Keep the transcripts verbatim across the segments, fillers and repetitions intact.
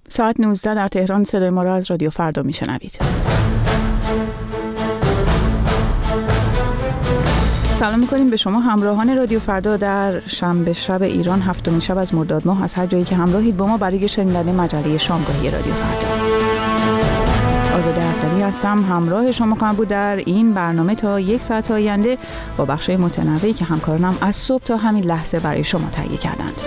ساعت نوزده در تهران. صدای ما را از رادیو فردا میشنوید. سلام میکنیم به شما همراهان رادیو فردا در شنبه شب ایران، هفتمین شب از مرداد ماه. از هر جایی که همراهید با ما برای شنیدن مجله شامگاهی رادیو فردا. آزاده حسنی هستم، همراه شما خواهم بود در این برنامه تا یک ساعت آینده با بخش‌های متنوعی که همکارانم از صبح تا همین لحظه برای شما تهیه کردند.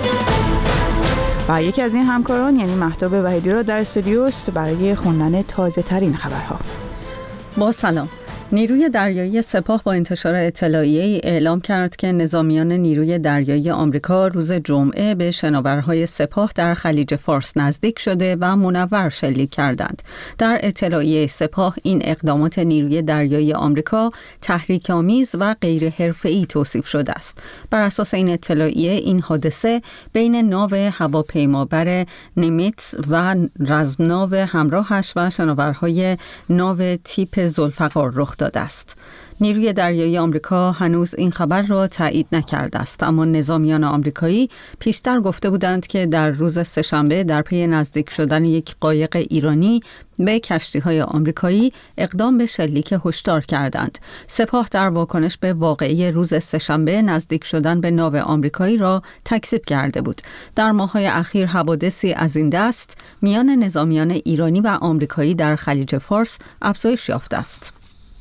و یکی از این همکاران یعنی مهتاب وحیدی را در استودیو است برای خوندن تازه ترین خبرها. با سلام. نیروی دریایی سپاه با انتشار اطلاعیه‌ای اعلام کرد که نظامیان نیروی دریایی آمریکا روز جمعه به شناورهای سپاه در خلیج فارس نزدیک شده و منور شلیک کردند. در اطلاعیه سپاه این اقدامات نیروی دریایی آمریکا تحریک‌آمیز و غیر حرفه‌ای توصیف شده است. بر اساس این اطلاعیه این حادثه بین ناو هواپیمابر نیمیتز و رزمناو همراهش و شناورهای ناو تیپ ذوالفقار رخ داده است. نیروی دریایی آمریکا هنوز این خبر را تایید نکرده است، اما نظامیان آمریکایی پیشتر گفته بودند که در روز سه‌شنبه در پی نزدیک شدن یک قایق ایرانی به کشتی‌های آمریکایی اقدام به شلیک هشدار کردند. سپاه در واکنش به واقعه روز سه‌شنبه نزدیک شدن به ناو آمریکایی را تکذیب کرده بود. در ماه‌های اخیر حوادثی از این دست میان نظامیان ایرانی و آمریکایی در خلیج فارس افزایش یافته است.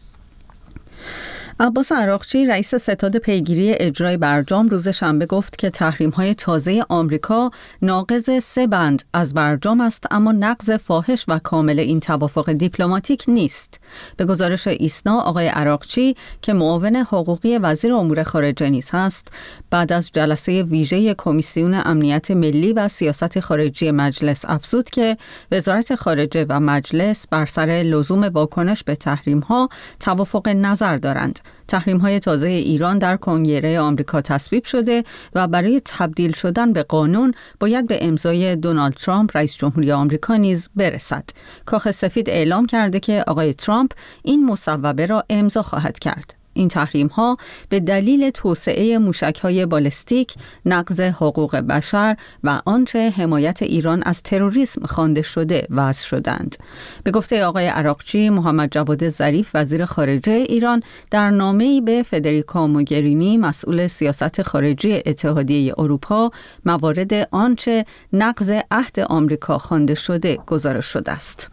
عباس عراقچی رئیس ستاد پیگیری اجرای برجام روز شنبه گفت که تحریم‌های تازه آمریکا ناقض سه بند از برجام است، اما نقض فاحش و کامل این توافق دیپلماتیک نیست. به گزارش ایسنا، آقای عراقچی که معاون حقوقی وزیر امور خارجه نیز هست، بعد از جلسه ویژه کمیسیون امنیت ملی و سیاست خارجی مجلس افزود که وزارت خارجه و مجلس بر سر لزوم واکنش به تحریم‌ها توافق نظر دارند. تحریم‌های تازه ایران در کنگره آمریکا تصویب شده و برای تبدیل شدن به قانون باید به امضای دونالد ترامپ رئیس جمهوری آمریکا نیز برسد. کاخ سفید اعلام کرده که آقای ترامپ این مصوبه را امضا خواهد کرد. این تحریم‌ها به دلیل توسعه موشک‌های بالستیک، نقض حقوق بشر و آنچه حمایت ایران از تروریسم خوانده شده وضع شدند. به گفته آقای عراقچی، محمد جواد ظریف وزیر خارجه ایران در نامه‌ای به فدریکا موگرینی مسئول سیاست خارجی اتحادیه اروپا موارد آنچه نقض عهد آمریکا خوانده شده گزارش شده است.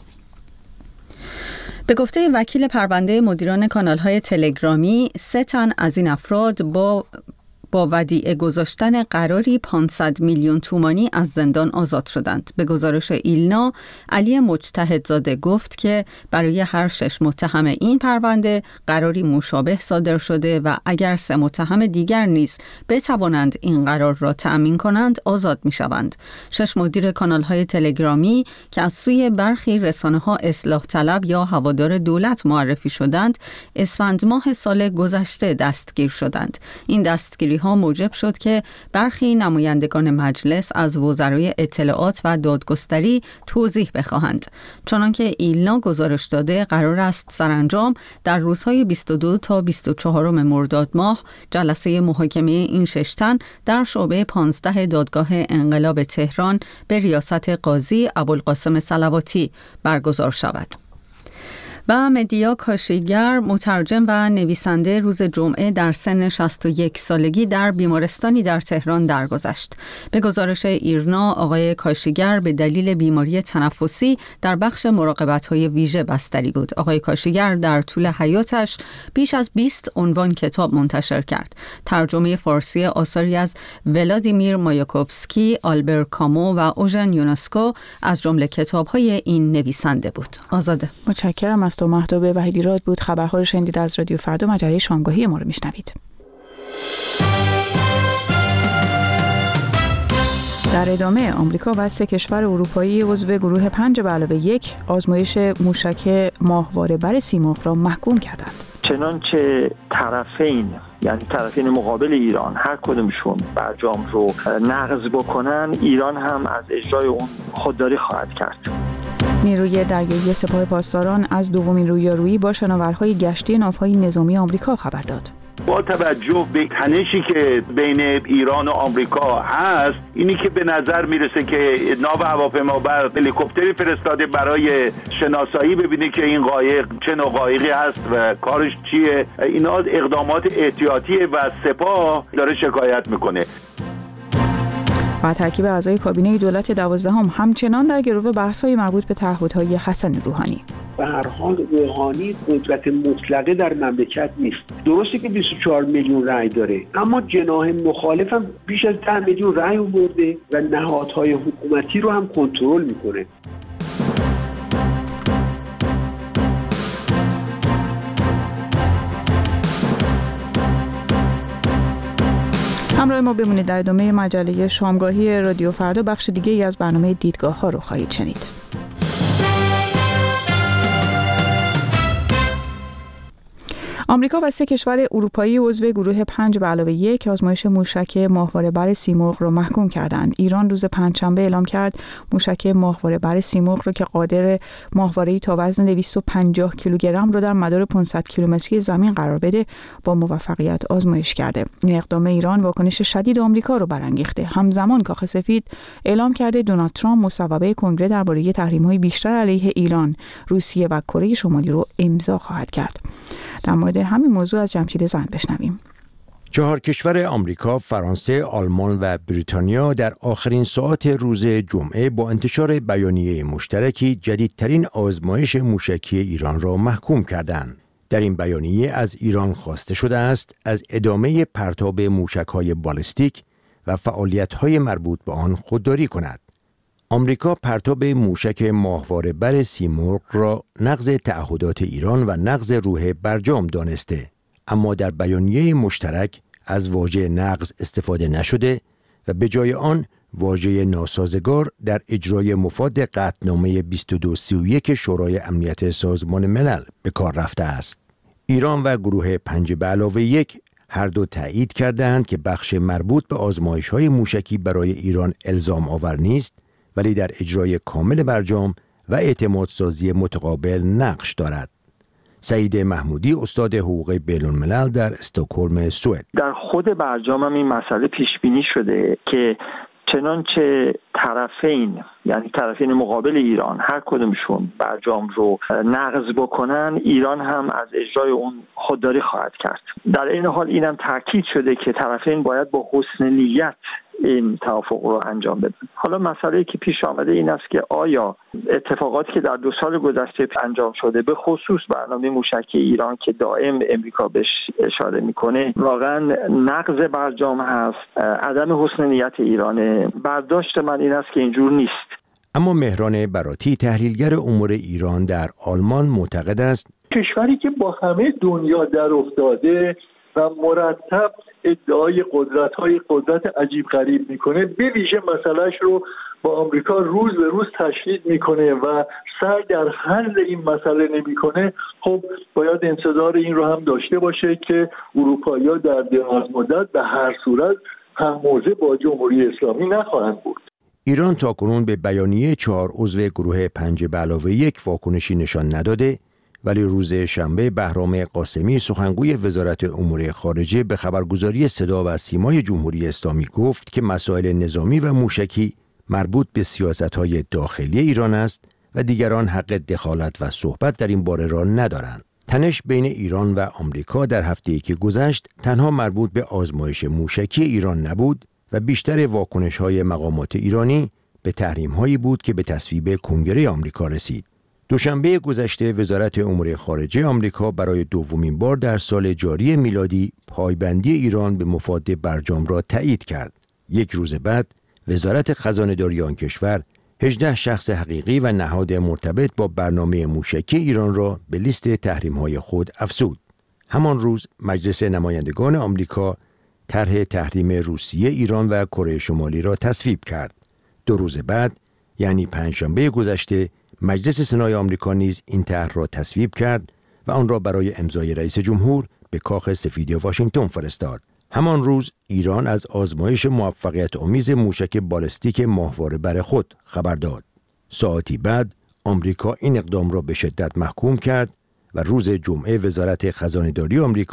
به گفته وکیل پرونده مدیران کانال‌های تلگرامی، سه تن از این افراد با با ودیعه گذاشتن قراری پانصد میلیون تومانی از زندان آزاد شدند. به گزارش ایلنا، علی مجتهدزاده گفت که برای هر شش متهم این پرونده قراری مشابه صادر شده و اگر سه متهم دیگر نیز بتوانند این قرار را تأمین کنند آزاد می شوند. شش مدیر کانال‌های تلگرامی که از سوی برخی رسانه‌ها اصلاح طلب یا هوادار دولت معرفی شدند، اسفند ماه سال گذشته دستگیر شدند. این دستگیری ها موجب شد که برخی نمایندگان مجلس از وزرای اطلاعات و دادگستری توضیح بخواهند. چنانکه ایلنا گزارش داده، قرار است سرانجام در روزهای بیست و دو تا بیست و چهار مرداد ماه جلسه محاکمه این شش تن در شعبه پانزده دادگاه انقلاب تهران به ریاست قاضی ابوالقاسم صلواتی برگزار شود. و مدیا کاشیگر، مترجم و نویسنده، روز جمعه در سن شصت و یک سالگی در بیمارستانی در تهران درگذشت. به گزارش ایرنا، آقای کاشیگر به دلیل بیماری تنفسی در بخش مراقبت‌های ویژه بستری بود. آقای کاشیگر در طول حیاتش بیش از بیست عنوان کتاب منتشر کرد. ترجمه فارسی آثاری از ولادیمیر مایاکوفسکی، آلبر کامو و اوژن یونسکو از جمله کتاب‌های این نویسنده بود. آزاده. متشکرم از تو مهتاب وحیدی. راد بود. خبرها رو شنیدید از رادیو فردا. مجله شامگاهی ما رو میشنوید. در ادامه، آمریکا و سه کشور اروپایی عضو گروه پنج به علاوه یک آزمایش موشک ماهواره بر سیمرغ را محکوم کردند. چنانچه طرفین، یعنی طرفین مقابل ایران، هر کدومشون برجام رو نقض بکنن، ایران هم از اجرای اون خودداری خواهد کرد. نیروی دریایی سپاه پاسداران از دومین رویارویی با شناورهای گشتی ناوهای نظامی آمریکا خبر داد. با توجه به تنشی که بین ایران و آمریکا هست، اینی که به نظر میرسه که ناو هواپیمابر هلیکوپتری فرستاده برای شناسایی ببینه که این قایق چه نوع قایقی هست و کارش چیه. اینا اقدامات احتیاطیه و سپاه داره شکایت میکنه. و ترکیب اعضای کابینه دولت دوازدهم همچنان در گرو بحث‌های مربوط به تعهدهای حسن روحانی. به هر حال روحانی قدرت مطلقه در مملکت نیست. درسته که بیست و چهار میلیون رأی داره، اما جناح مخالف هم بیش از ده میلیون رأی آورده و نهادهای حکومتی رو هم کنترل میکنه. همراه ما بمونید. در ادامه مجله شامگاهی رادیو فردا بخش دیگه ای از برنامه دیدگاه ها رو خواهید شنید. آمریکا و سه کشور اروپایی عضو گروه پنج به علاوه یک آزمایش موشک ماهواره بر سیمرغ را محکوم کردند. ایران روز پنجشنبه اعلام کرد موشک ماهواره بر سیمرغ را که قادر ماهواره‌ای تا وزن دویست و پنجاه کیلوگرم را در مدار پانصد کیلومتری زمین قرار بده با موفقیت آزمایش کرده. این اقدام ایران واکنش شدید آمریکا را برانگیخته. همزمان کاخ سفید اعلام کرده دونالد ترامپ مصوبه کنگره درباره تحریم‌های بیشتر علیه ایران، روسیه و کره شمالی را امضا خواهد کرد. در مورد همین موضوع از جمشید زند بشنویم. چهار کشور آمریکا، فرانسه، آلمان و بریتانیا در آخرین ساعات روز جمعه با انتشار بیانیه مشترکی جدیدترین آزمایش موشکی ایران را محکوم کردند. در این بیانیه از ایران خواسته شده است از ادامه پرتاب موشک‌های بالستیک و فعالیت‌های مربوط به آن خودداری کند. آمریکا پرتاب موشک ماهواره بر سیمرغ را نقض تعهدات ایران و نقض روح برجام دانسته، اما در بیانیه مشترک از واژه نقض استفاده نشده و به جای آن واژه ناسازگار در اجرای مفاد قطعنامه بیست و دو سی و یک شورای امنیت سازمان ملل به کار رفته است. ایران و گروه پنج به علاوه یک هر دو تایید کردند که بخش مربوط به آزمایش‌های موشکی برای ایران الزام آور نیست، ولی در اجرای کامل برجام و اعتمادسازی متقابل نقش دارد. سعید محمودی، استاد حقوق بین‌الملل در استکهلم، سوئد. در خود برجام هم این مسئله پیش بینی شده که چنانچه طرفین، یعنی طرفین مقابل ایران، هر کدومشون برجام رو نقض بکنن، ایران هم از اجرای اون خودداری خواهد کرد. در این حال اینم تاکید شده که طرفین باید با حسن نیت این توافق رو انجام بدن. حالا مسئله که پیش آمده این است که آیا اتفاقاتی که در دو سال گذشته انجام شده، به خصوص برنامه موشک ایران که دائم امریکا بهش اشاره میکنه، واقعا نقض برجام هست، عدم حسن نیت ایرانه؟ برداشت من این است که اینجور نیست. اما مهران براتی، تحلیلگر امور ایران در آلمان، معتقد است کشوری که با همه دنیا در افتاده و مرتب ادعای قدرت‌های قدرت عجیب غریب میکنه، به ویژه مسئلهش رو با آمریکا روز به روز تشدید میکنه و سعی در حل این مسئله نمیکنه، خب باید انتظار این رو هم داشته باشه که اروپایی‌ها در دراز مدت به هر صورت هم موضع با جمهوری اسلامی نخواهند بود. ایران تاکنون به بیانیه چهار عضو گروه پنج به علاوه یک واکنشی نشان نداده، ولی روز شنبه بهرام قاسمی، سخنگوی وزارت امور خارجه، به خبرگزاری صدا و سیمای جمهوری اسلامی گفت که مسائل نظامی و موشکی مربوط به سیاست‌های داخلی ایران است و دیگران حق دخالت و صحبت در این باره را ندارند. تنش بین ایران و آمریکا در هفته‌ای که گذشت تنها مربوط به آزمایش موشکی ایران نبود و بیشتر واکنش‌های مقامات ایرانی به تحریم‌هایی بود که به تصویب کنگره آمریکا رسید. دوشنبه گذشته وزارت امور خارجه آمریکا برای دومین بار در سال جاری میلادی پایبندی ایران به مفاد برجام را تایید کرد. یک روز بعد وزارت خزانه‌داری آن کشور هجده شخص حقیقی و نهاد مرتبط با برنامه موشکی ایران را به لیست تحریم‌های خود افزود. همان روز مجلس نمایندگان آمریکا طرح تحریم روسیه، ایران و کره شمالی را تصویب کرد. دو روز بعد، یعنی پنجشنبه گذشته، مجلس سنای آمریکا نیز این طرح را تصویب کرد و آن را برای امضای رئیس جمهور به کاخ سفید واشنگتن فرستاد. همان روز ایران از آزمایش موفقیت آمیز موشک بالستیک ماهواره بر خود خبر داد. ساعتی بعد آمریکا این اقدام را به شدت محکوم کرد و روز جمعه وزارت خزانه‌داری آمریکا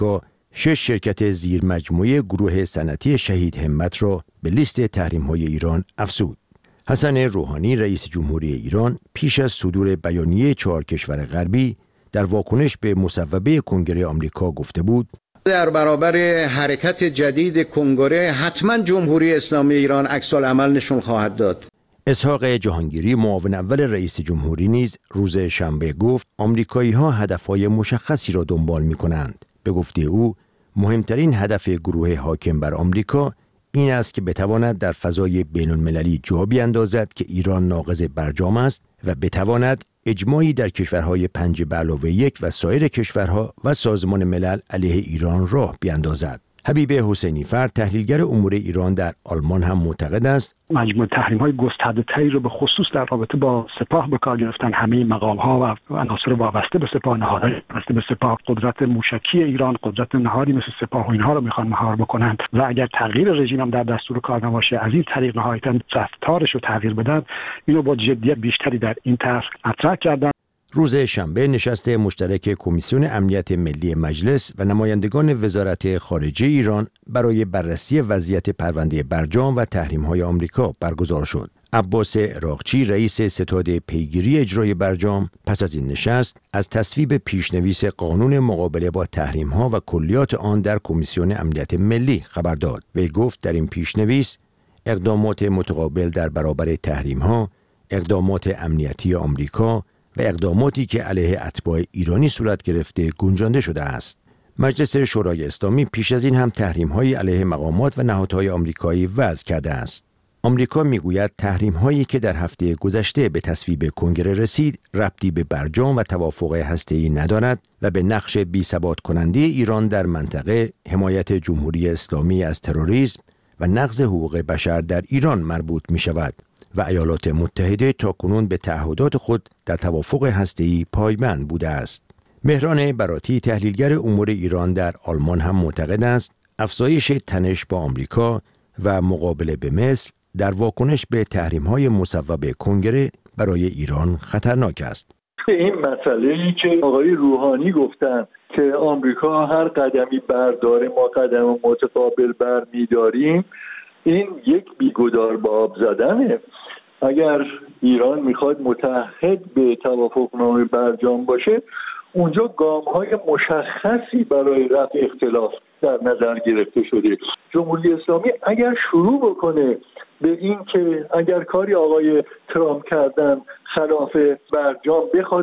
شش شرکت زیر مجموعه گروه صنعتی شهید همت را به لیست تحریم‌های ایران افزود. حسن روحانی رئیس جمهوری ایران پیش از صدور بیانیه چهار کشور غربی در واکنش به مصوبه کنگره آمریکا گفته بود: در برابر حرکت جدید کنگره حتما جمهوری اسلامی ایران عکس‌العمل نشون خواهد داد. اسحاق جهانگیری معاون اول رئیس جمهوری نیز روز شنبه گفت آمریکایی‌ها هدف‌های مشخصی را دنبال می‌کنند. به گفته او مهمترین هدف گروه حاکم بر آمریکا این است که بتواند در فضای بین‌المللی جا بیندازد که ایران ناقض برجام است و بتواند اجماعی در کشورهای پنج به علاوه یک و سایر کشورها و سازمان ملل علیه ایران راه بیندازد. حبیب حسینی فرد تحلیلگر امور ایران در آلمان هم معتقد است مجموعه تحریم‌های گسترده‌تری رو به خصوص در رابطه با سپاه به کار گرفتن. همه مقام‌ها و عناصر وابسته به سپاه، نهادهای وابسته به سپاه، قدرت موشکی ایران، قدرت نهادی مثل سپاه و اینها رو می‌خوان مهار بکنند و اگر تغییر رژیم هم در دستور کار نباشه از این طریق نهایتاً رفتارش رو تغییر بدن، اینو با جدیت بیشتری در این طرح مطرح کردن. روز شنبه نشست مشترک کمیسیون امنیت ملی مجلس و نمایندگان وزارت خارجه ایران برای بررسی وضعیت پرونده برجام و تحریم‌های آمریکا برگزار شد. عباس عراقچی رئیس ستاد پیگیری اجرای برجام پس از این نشست از تصویب پیشنویس قانون مقابله با تحریم‌ها و کلیات آن در کمیسیون امنیت ملی خبر داد. وی گفت در این پیشنویس اقدامات متقابل در برابر تحریم‌ها، اقدامات امنیتی آمریکا و اقداماتی که علیه اتباع ایرانی صورت گرفته گنجانده شده است. مجلس شورای اسلامی پیش از این هم تحریم‌های علیه مقامات و نهادهای آمریکایی وضع کرده است. آمریکا میگوید تحریم‌هایی که در هفته گذشته به تصویب کنگره رسید، ربطی به برجام و توافق هسته‌ای ندارد و به نقش بی‌ثبات کننده ایران در منطقه، حمایت جمهوری اسلامی از تروریسم و نقض حقوق بشر در ایران مربوط می‌شود. و ایالات متحده تاکنون به تعهدات خود در توافق هسته‌ای پایبند بوده است. مهران براتی تحلیلگر امور ایران در آلمان هم معتقد است افزایش تنش با آمریکا و مقابله به مصر در واکنش به تحریم‌های مصوبه کنگره برای ایران خطرناک است. این مسئله‌ای که آقای روحانی گفتن که آمریکا هر قدمی برداره ما قدم متقابل برمی‌داریم، این یک بیگدار به آب زدنه. اگر ایران میخواد متحد به توافقنامه برجام باشه، اونجا گام‌های مشخصی برای رفع اختلاف در نظر گرفته شده. جمهوری اسلامی اگر شروع بکنه به این که اگر کاری آقای ترامپ کردن خلاف برجام بخواد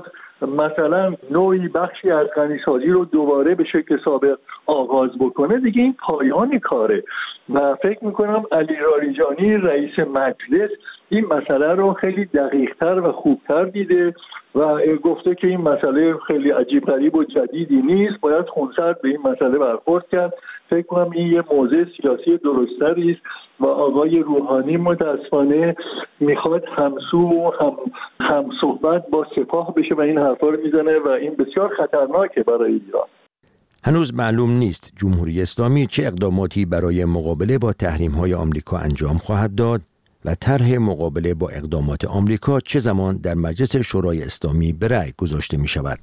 مثلا نوعی بخشی از غنیسازی رو دوباره به شکل سابق آغاز بکنه، دیگه این پایان کاره. و فکر میکنم علی لاریجانی رئیس مجلس این مسئله رو خیلی دقیق‌تر و خوبتر دیده و گفته که این مسئله خیلی عجیب غریب و جدیدی نیست، باید خونسرد به این مسئله برخورد کرد. فکر کنم این یه موضع سیاسی درستری است و آقای روحانی متاسفانه میخواد همسو و هم, هم صحبت با سپاه بشه و این حرفا رو میزنه و این بسیار خطرناکه برای ایران. هنوز معلوم نیست جمهوری اسلامی چه اقداماتی برای مقابله با تحریم‌های آمریکا انجام خواهد داد و طرح مقابله با اقدامات آمریکا چه زمان در مجلس شورای اسلامی به رأی گذاشته می شود.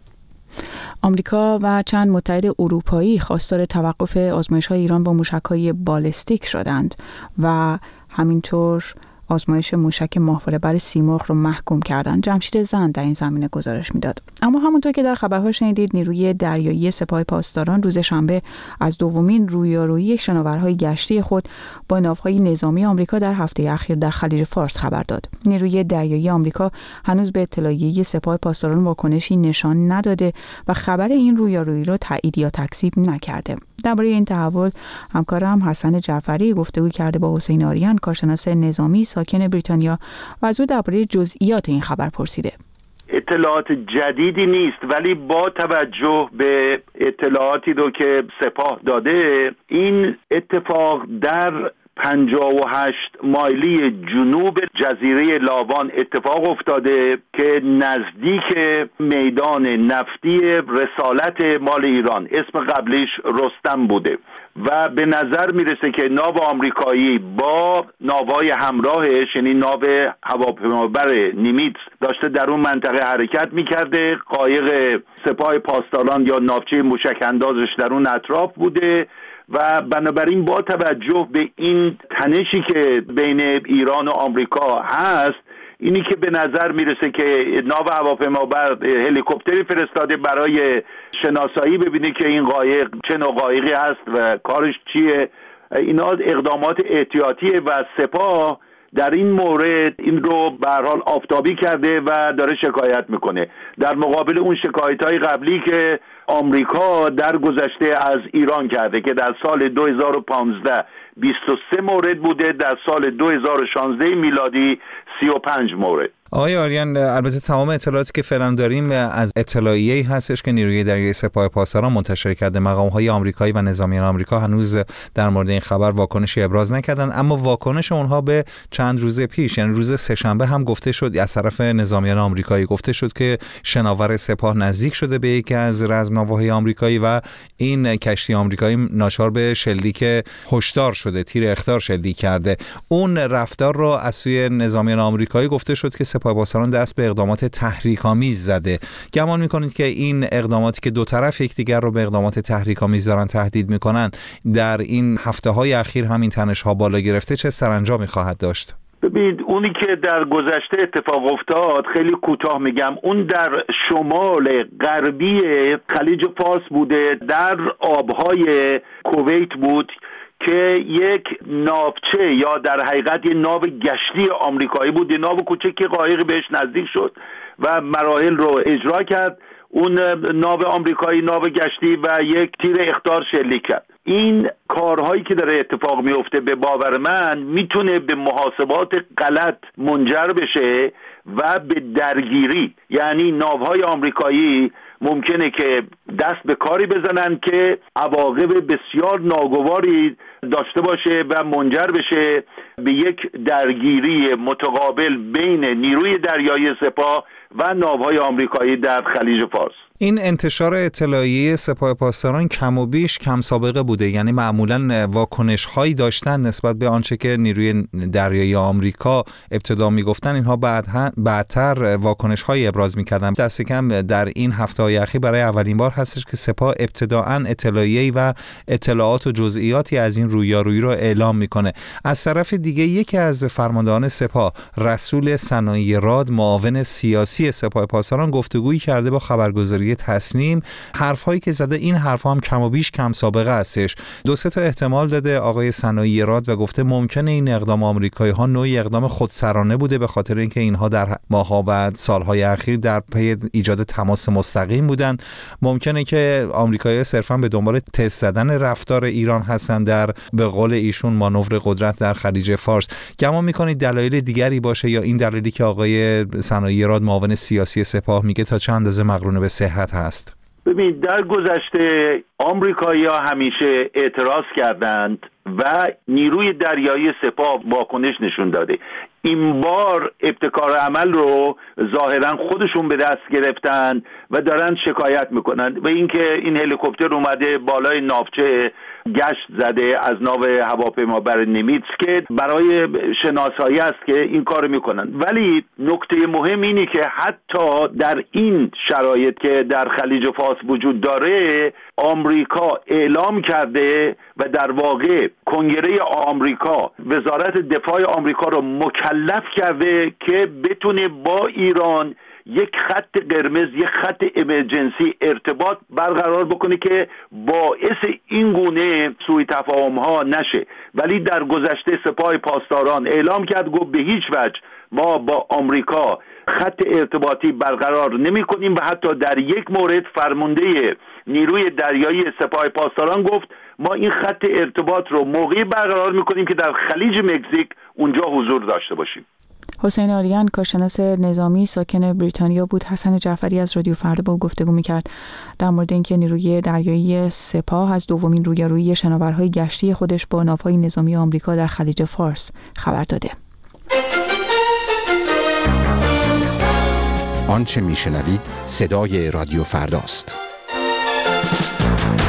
آمریکا و چند متحد اروپایی خواستار توقف آزمایش‌های ایران با موشک‌های بالستیک شدند و همینطور آزمایش موشک ماهواره‌بر سیمرغ رو محکوم کردند. جمشید زند در این زمینه گزارش میداد. اما همونطور که در خبرها شنیدید، نیروی دریایی سپاه پاسداران روز شنبه از دومین رویارویی شناورهای گشتی خود با ناوهای نظامی آمریکا در هفته اخیر در خلیج فارس خبر داد. نیروی دریایی آمریکا هنوز به اطلاعیه سپاه پاسداران واکنشی نشان نداده و خبر این رویارویی را تایید یا تکذیب نکرده. درباره این تحول همکارم حسن جعفری گفتگو کرده با حسین آریان، کارشناس نظامی ساکن بریتانیا، و از او درباره جزئیات این خبر پرسیده. اطلاعات جدیدی نیست، ولی با توجه به اطلاعاتی رو که سپاه داده، این اتفاق در پنجاه و هشت مایلی جنوب جزیره لاوان اتفاق افتاده که نزدیک میدان نفتی رسالت مال ایران، اسم قبلیش رستم بوده و به نظر میرسه که ناو آمریکایی با ناوهای همراهش یعنی ناو هواپیمابر نیمیتس داشته در اون منطقه حرکت میکرده، قایق سپاه پاسداران یا ناوچه موشک اندازش در اون اطراف بوده و بنابراین با توجه به این تنشی که بین ایران و آمریکا هست، اینی که به نظر میرسه که ناو هواپیمابر هلیکوپتری فرستاده برای شناسایی ببینه که این قایق چه نوع قایقی هست و کارش چیه. اینا اقدامات احتیاطیه و سپاه در این مورد این رو به هر حال آفتابی کرده و داره شکایت میکنه، در مقابل اون شکایت‌های قبلی که آمریکا در گذشته از ایران کرده که در سال دو هزار و پانزده بیست و سه مورد بوده، در سال دو هزار و شانزده میلادی سی و پنج مورد. آقای آریان، البته تمام اطلاعاتی که فعلا داریم از اطلاعیه‌ای هستش که نیروی دریایی سپاه پاسداران منتشر کرده. مقام‌های آمریکایی و نظامیان آمریکا هنوز در مورد این خبر واکنشی ابراز نکردن، اما واکنش اونها به چند روز پیش، یعنی روز سه‌شنبه هم گفته شد از طرف نظامیان آمریکایی گفته شد که شناور سپاه نزدیک شده به یکی از رزمناوهای آمریکایی و این کشتی آمریکایی ناچار به شلیک هشدار شده، تیر اخطار شلیک کرده. اون رفتار رو از سوی نظامیان آمریکایی گفته شد که سپاه پاسداران دست به اقدامات تحریک‌آمیز زده. گمان می‌کنید که این اقداماتی که دو طرف یکدیگر رو به اقدامات تحریک‌آمیز دارن تهدید می‌کنن در این هفته‌های اخیر همین تنش‌ها بالا گرفته، چه سرانجامی خواهد داشت؟ ببینید اونی که در گذشته اتفاق افتاد خیلی کوتاه میگم، اون در شمال غربی خلیج فارس بوده، در آبهای کویت بود که یک ناوچه یا در حقیقت یک ناو گشتی آمریکایی بود، یک ناو کوچکی قایقی بهش نزدیک شد و مراحل رو اجرا کرد. اون ناو آمریکایی ناو گشتی و یک تیر اخطار شلیک کرد. این کارهایی که داره اتفاق میفته به باور من میتونه به محاسبات غلط منجر بشه و به درگیری، یعنی ناوهای آمریکایی ممکنه که دست به کاری بزنن که عواقب بسیار ناگواری داشته باشه و منجر بشه به یک درگیری متقابل بین نیروی دریایی سپاه و ناوهای آمریکایی در خلیج فارس. این انتشار اطلاعیه سپاه پاسداران کم و بیش کم سابقه بوده، یعنی معمولاً واکنش هایی داشتن نسبت به آنچه که نیروی دریایی آمریکا ابتدا میگفتن، اینها بعد بعدتر واکنش های ابراز میکردن. دست کم در این هفته های اخیر برای اولین بار هستش که سپاه ابتداءً اطلاعیه‌ای و اطلاعات و جزئیاتی از این رویارویی رو اعلام میکنه. از طرف دیگه یکی از فرماندهان سپاه، رسول صنایع راد، معاون سیاسی سپاه پاسداران، گفتگویی کرده با خبرگزاری تصنیم. حرف‌هایی که زده این حرف‌ها هم کم و بیش کم سابقه هستش. دو سه تا احتمال داده آقای صنایع راد و گفته ممکنه این اقدام آمریکایی‌ها نوعی اقدام خودسرانه بوده، به خاطر اینکه اینها در ماه‌ها و سال‌های اخیر در پی ایجاد تماس مستقیم بودند. ممکنه که آمریکایی‌ها صرفاً به دنبال تست زدن رفتار ایران هستند در به قول ایشون مانور قدرت در خلیج فارس. گمان می‌کنید دلایل دیگری باشه یا این دلیلی که آقای صنایع راد معاون سیاسی سپاه میگه تا چند اندازه مقرون به صحت هست؟ ببینید در گذشته آمریکایی‌ها همیشه اعتراض کردند و نیروی دریایی سپاه واکنش نشون داده. این بار ابتکار عمل رو ظاهرا خودشون به دست گرفتن و دارن شکایت میکنن و اینکه این هلیکوپتر اومده بالای ناوچه گشت زده از ناو هواپیمابر نیمیتس که برای شناسایی است که این کار میکنن. ولی نکته مهم اینه که حتی در این شرایط که در خلیج فارس وجود داره، آمریکا اعلام کرده و در واقع کنگره آمریکا وزارت دفاع آمریکا رو مکلف کرده که بتونه با ایران یک خط قرمز، یک خط امرجنسی ارتباط برقرار بکنه که باعث این گونه سوء تفاهم ها نشه. ولی در گذشته سپاه پاسداران اعلام کرد، گفت به هیچ وجه ما با آمریکا خط ارتباطی برقرار نمی کنیم و حتی در یک مورد فرمانده نیروی دریایی سپاه پاسداران گفت ما این خط ارتباط رو موقعی برقرار می کنیم که در خلیج مکزیک اونجا حضور داشته باشیم. حسین آریان، کارشناس نظامی ساکن بریتانیا بود. حسن جعفری از رادیو فردا با او گفتگو می‌کرد در مورد اینکه نیروی دریایی سپاه از دومین رویارویی شناورهای گشتی خودش با ناوهای نظامی آمریکا در خلیج فارس خبر داده. آنچه میشنوید صدای رادیو فرداست.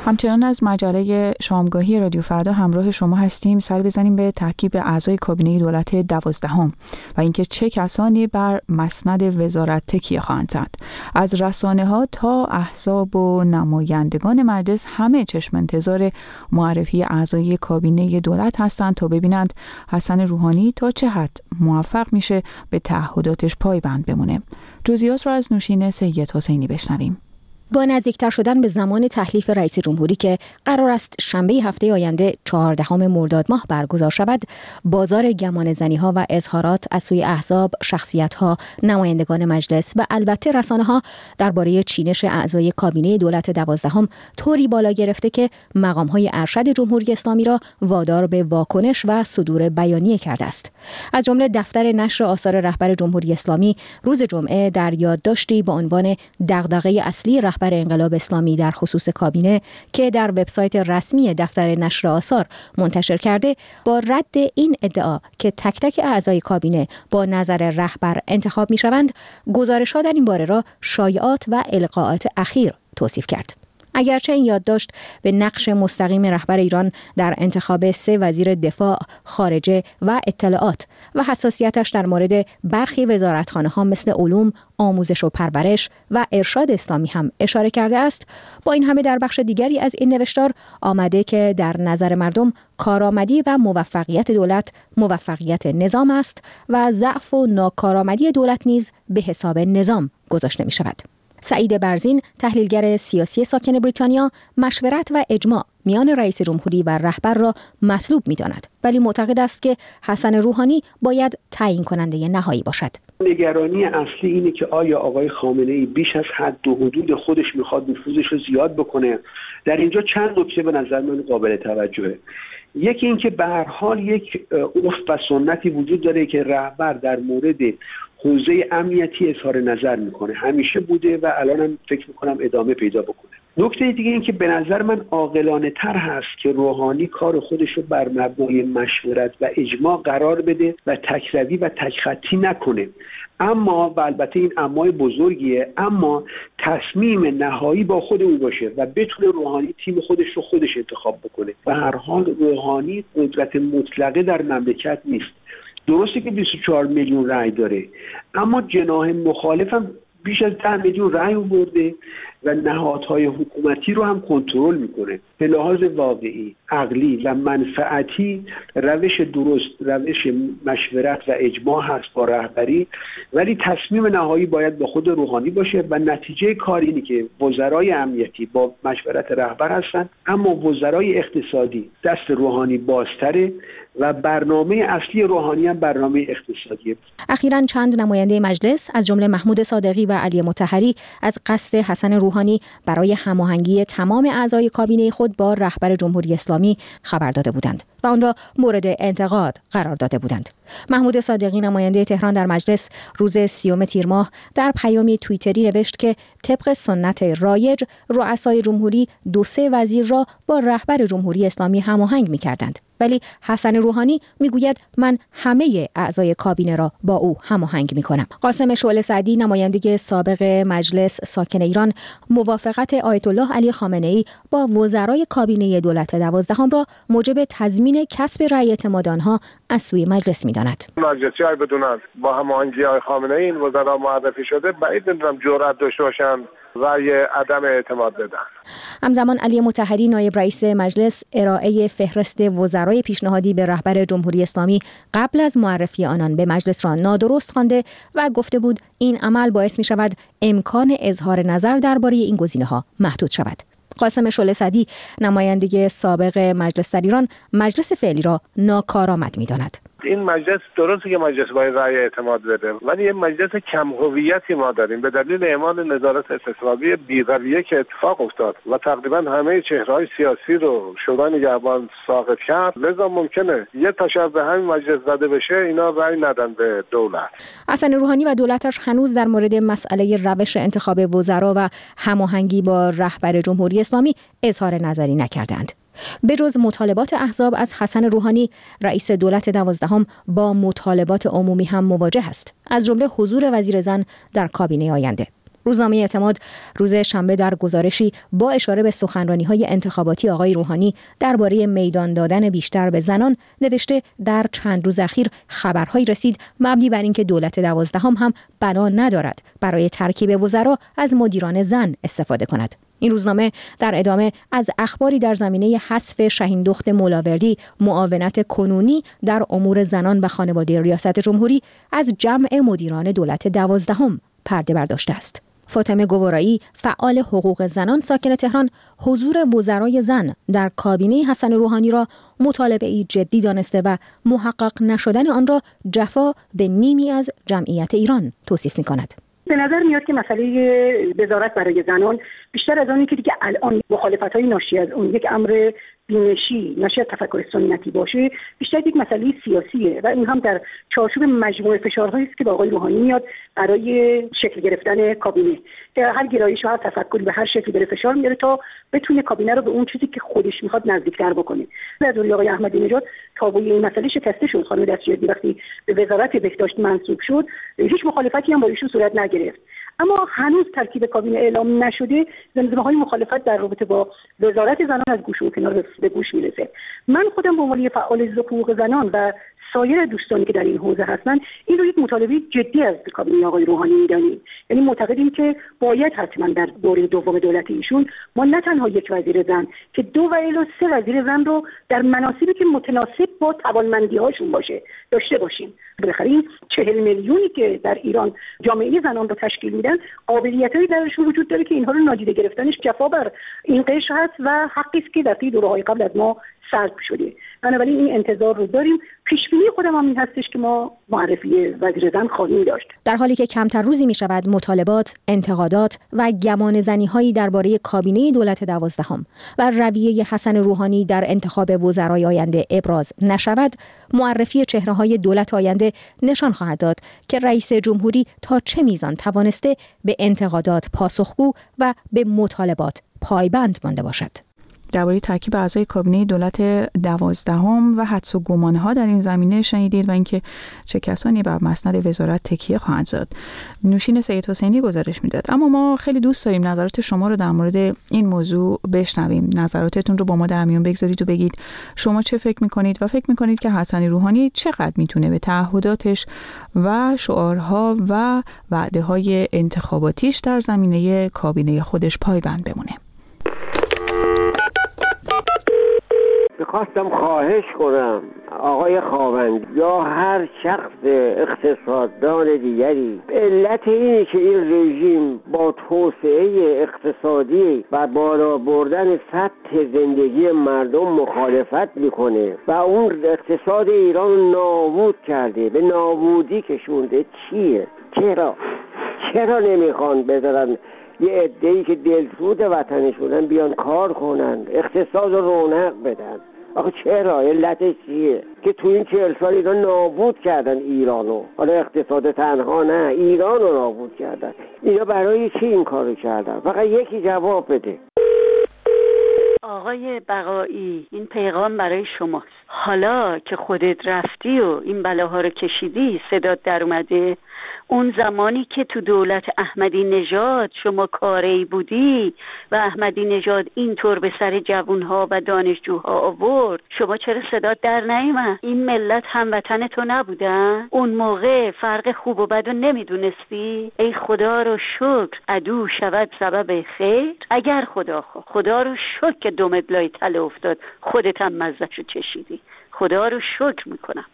همچنان از مجله شامگاهی رادیو فردا همراه شما هستیم. سر بزنیم به ترکیب اعضای کابینه دولت دوازدهم و اینکه چه کسانی بر مسند وزارت تکیه خواهند زد. از رسانه ها تا احزاب و نمایندگان مجلس همه چشم انتظار معرفی اعضای کابینه دولت هستند تا ببینند حسن روحانی تا چه حد موفق میشه به تعهداتش پایبند بمونه. جزئیات را از نوشین سید حسینی بشنویم. با نزدیکتر شدن به زمان تحلیف رئیس جمهوری که قرار است شنبه هفته آینده چهاردهم مرداد ماه برگزار شود، بازار گمان زنی ها و اظهارات از سوی احزاب، شخصیت ها، نمایندگان مجلس و البته رسانه ها درباره چینش اعضای کابینه دولت دوازدهم طوری بالا گرفته که مقام های ارشد جمهوری اسلامی را وادار به واکنش و صدور بیانیه کرده است. از جمله دفتر نشر آثار رهبر جمهوری اسلامی روز جمعه در یادداشتی با عنوان دغدغه اصلی رهبر انقلاب اسلامی در خصوص کابینه که در وبسایت رسمی دفتر نشر آثار منتشر کرده، با رد این ادعا که تک تک اعضای کابینه با نظر رهبر انتخاب می‌شوند، گزارش‌ها در این باره را شایعات و القاءات اخیر توصیف کرد. اگرچه این یادداشت به نقش مستقیم رهبر ایران در انتخاب سه وزیر دفاع، خارجه و اطلاعات و حساسیتش در مورد برخی وزارتخانه‌ها مثل علوم، آموزش و پرورش و ارشاد اسلامی هم اشاره کرده است، با این همه در بخش دیگری از این نوشتار آمده که در نظر مردم کارآمدی و موفقیت دولت موفقیت نظام است و ضعف و ناکارآمدی دولت نیز به حساب نظام گذاشته می شود. سعید برزین، تحلیلگر سیاسی ساکن بریتانیا، مشورت و اجماع میان رئیس جمهوری و رهبر را مطلوب می‌داند، ولی معتقد است که حسن روحانی باید تعیین کننده نهایی باشد. نگرانی اصلی اینه که آیا آقای خامنه‌ای بیش از حد و حدود خودش میخواد نفوذش رو زیاد بکنه. در اینجا چند نکته به نظر من قابل توجهه. یکی این که به هر حال یک عرف و سنتی وجود داره که رهبر در مورد حوزه امنیتی اظهار نظر میکنه، همیشه بوده و الان هم فکر میکنم ادامه پیدا بکنه. نکته دیگه این که به نظر من عاقلانه تر هست که روحانی کار خودش رو بر مبنای مشورت و اجماع قرار بده و تکروی و تکخطی نکنه. اما و البته این امای بزرگیه، اما تصمیم نهایی با خود او باشه و بتونه روحانی تیم خودش رو خودش انتخاب بکنه. به هر حال روحانی قدرت مطلقه در مملکت نیست. درسته که بیست و چهار میلیون رأی داره، اما جناح مخالفم بیش از ده میلیون رأی آورده و نهادهای حکومتی رو هم کنترل میکنه. به لحاظ واقعی، عقلی و منفعتی روش درست، روش مشورت و اجماع هست با رهبری، ولی تصمیم نهایی باید با خود روحانی باشه و نتیجه کار اینه که وزرای امنیتی با مشورت رهبر هستن، اما وزرای اقتصادی دست روحانی بازتره و برنامه اصلی روحانی هم برنامه اقتصادیه. اخیراً چند نماینده مجلس از جمله محمود صادقی و علی مطهری از قصد حسن روحانی برای هماهنگی تمام اعضای کابینه خود با رهبر جمهوری اسلامی خبر داده بودند و آن را مورد انتقاد قرار داده بودند. محمود صادقی نماینده تهران در مجلس روز سیوم تیر ماه در پیامی توییتری نوشت که طبق سنت رایج رؤسای جمهوری دو سه وزیر را با رهبر جمهوری اسلامی هماهنگ می‌کردند، ولی حسن روحانی میگوید من همه اعضای کابینه را با او هماهنگ میکنم. قاسم شعله سعدی نماینده سابق مجلس ساکن ایران موافقت آیت الله علی خامنه‌ای با وزرای کابینه دولت دوازدهم را موجب تضمین کسب رأی اعتماد آنها از سوی مجلس میداند. مجلسی‌ها بدونن با هماهنگی آقای خامنه‌ای این وزرا معرفی شده، بعید می‌دونم جرأت داشته باشن رأی عدم اعتماد بدن. همزمان علی مطهری نایب رئیس مجلس ارائه فهرست وزرای پیشنهادی به رهبر جمهوری اسلامی قبل از معرفی آنان به مجلس را نادرست خوانده و گفته بود این عمل باعث می شود امکان اظهار نظر درباره این گزینه‌ها محدود شود. قاسم شعله سعدی نماینده سابق مجلس در ایران مجلس فعلی را ناکارآمد می‌داند. این مجلس درسته که مجلس باید رأی اعتماد بده، ولی یه مجلس کم هویتی ما داریم به دلیل اعمال نظارت استصوابی بی‌رویه که اتفاق افتاد و تقریبا همه چهره‌های سیاسی رو شورای نگهبان ساقط کرد. لذا ممکنه یه تاشر به همین مجلس زده بشه اینا رأی ندن به دولت. حسن روحانی و دولتش هنوز در مورد مسئله روش انتخاب وزرا و هماهنگی با رهبر جمهوری اسلامی اظهار نظری نکردند. به جز مطالبات احزاب از حسن روحانی، رئیس دولت دوازدهم با مطالبات عمومی هم مواجه است، از جمله حضور وزیر زن در کابینه آینده. روزنامه اعتماد روز شنبه در گزارشی با اشاره به سخنرانی‌های انتخاباتی آقای روحانی درباره میدان دادن بیشتر به زنان نوشته در چند روز اخیر خبرهایی رسید مبنی بر اینکه دولت دوازدهم هم بنا ندارد برای ترکیب وزرا از مدیران زن استفاده کند. این روزنامه در ادامه از اخباری در زمینه حذف شهیندخت مولاوردی معاونت کنونی در امور زنان و خانواده ریاست جمهوری از جمع مدیران دولت دوازدهم پرده برداشته است. فاطمه گوارایی فعال حقوق زنان ساکن تهران حضور وزرای زن در کابینه حسن روحانی را مطالبه‌ای جدی دانسته و محقق نشدن آن را جفا به نیمی از جمعیت ایران توصیف می‌کند. به نظر میاد که مسئله وزارت برای زنان بیشتر از آنی که دیگه الان مخالفت‌های ناشی از اون یک امر بینشی ناشی از تفکر سنتی باشه، بیشتر یک مسئله سیاسیه و این هم در چارچوب مجموعه فشارهایی است که با آقای روحانی میاد برای شکل گرفتن کابینه که هر گرایش و هر تفکری به هر شکلی بره فشار میاره تا بتونه کابینه رو به اون چیزی که خودش میخواد نزدیکتر بکنه. در دوره آقای احمدی نژاد تابوی این مسئله شکسته شد. خانم دستیاری وقتی به وزارت بهداشت منصوب شد هیچ مخالفتی هم با ایشون صورت نگرفت. اما هنوز ترکیب کابینه اعلام نشده، زمزمه‌های مخالفت در رابطه با وزارت زنان از گوش و کنار به گوش میرسه. من خودم به عنوان فعال حقوق زنان و سایر دوستانی که در این حوزه هستن این رو یک مطالبه جدی از کابینه آقای روحانی می‌دانیم. یعنی معتقدیم که باید حتما در دوره دوم دولت ایشون ما نه تنها یک وزیر زن که دو و الی سه وزیر زن رو در مناصبی که متناسب با توانمندی‌هاشون باشه داشته باشیم. بالاخره این چهل میلیونی که در ایران جامعه زنان رو تشکیل میدن قابلیتایی درشون وجود داره که اینها رو نادیده گرفتنش جفا بر این قشر هست و حقی است که در طی دوره‌های قبل از ما سلب شده. بنابراین این انتظار رو داریم. پیش بینی خودم هم این هستش که ما معرفی وزیر زن خواهیم داشت. در حالی که کمتر روزی می شود مطالبات، انتقادات و گمان زنی‌هایی درباره کابینه دولت دوازدهم و رویه حسن روحانی در انتخاب وزرای آینده ابراز نشود، معرفی چهره‌های دولت آینده نشان خواهد داد که رئیس جمهوری تا چه میزان توانسته به انتقادات پاسخگو و به مطالبات پایبند مانده باشد. درباره ترکیب اعضای کابینه دولت دوازدهم و حدس و گمان‌ها در این زمینه شنیدید و اینکه چه کسانی بر مسند وزارت تکیه خواهند زد. نوشین سید حسینی گزارش میداد. اما ما خیلی دوست داریم نظرات شما رو در مورد این موضوع بشنویم. نظراتتون رو با ما در میون بگذارید و بگید شما چه فکر میکنید و فکر میکنید که حسن روحانی چقدر میتونه به تعهداتش و شعارها و وعده‌های انتخاباتیش در زمینه کابینه خودش پایبند بمونه. میخواستم خواهش کنم آقای خاوند یا هر شخص اقتصاددان دیگری علت اینه که این رژیم با توسعه اقتصادی و بالا بردن سطح زندگی مردم مخالفت میکنه و اون اقتصاد ایران رو نابود کرده، به نابودی کشونده، چیه؟ چرا؟ چرا نمیخوان بذارن یه عده‌ای که دلسوز وطنشونن بیان کار کنن، اقتصاد رو رونق بدن؟ آخه چرا؟ علتش چیه؟ که تو این چهل سال ایران نابود کردن ایرانو. حالا اقتصاد تنها نه، ایران رو نابود کردن. اینا برای چی این کارو کردن؟ فقط یکی جواب بده. آقای بقایی، این پیغام برای شماست. حالا که خودت رفتی و این بلاها رو کشیدی، صدات در اومده، اون زمانی که تو دولت احمدی نژاد شما کاری بودی و احمدی نژاد اینطور به سر جوانها و دانشجوها آورد، شما چرا صدات در نیامد؟ این ملت هموطن تو نبودن؟ اون موقع فرق خوب و بد رو نمیدونستی؟ ای خدا رو شکر عدو شود سبب خیر. اگر خدا خواست، خدا رو شکر که دمت لای تله افتاد، خودت هم مزهشو چشیدی. خدا رو شکر میکنم.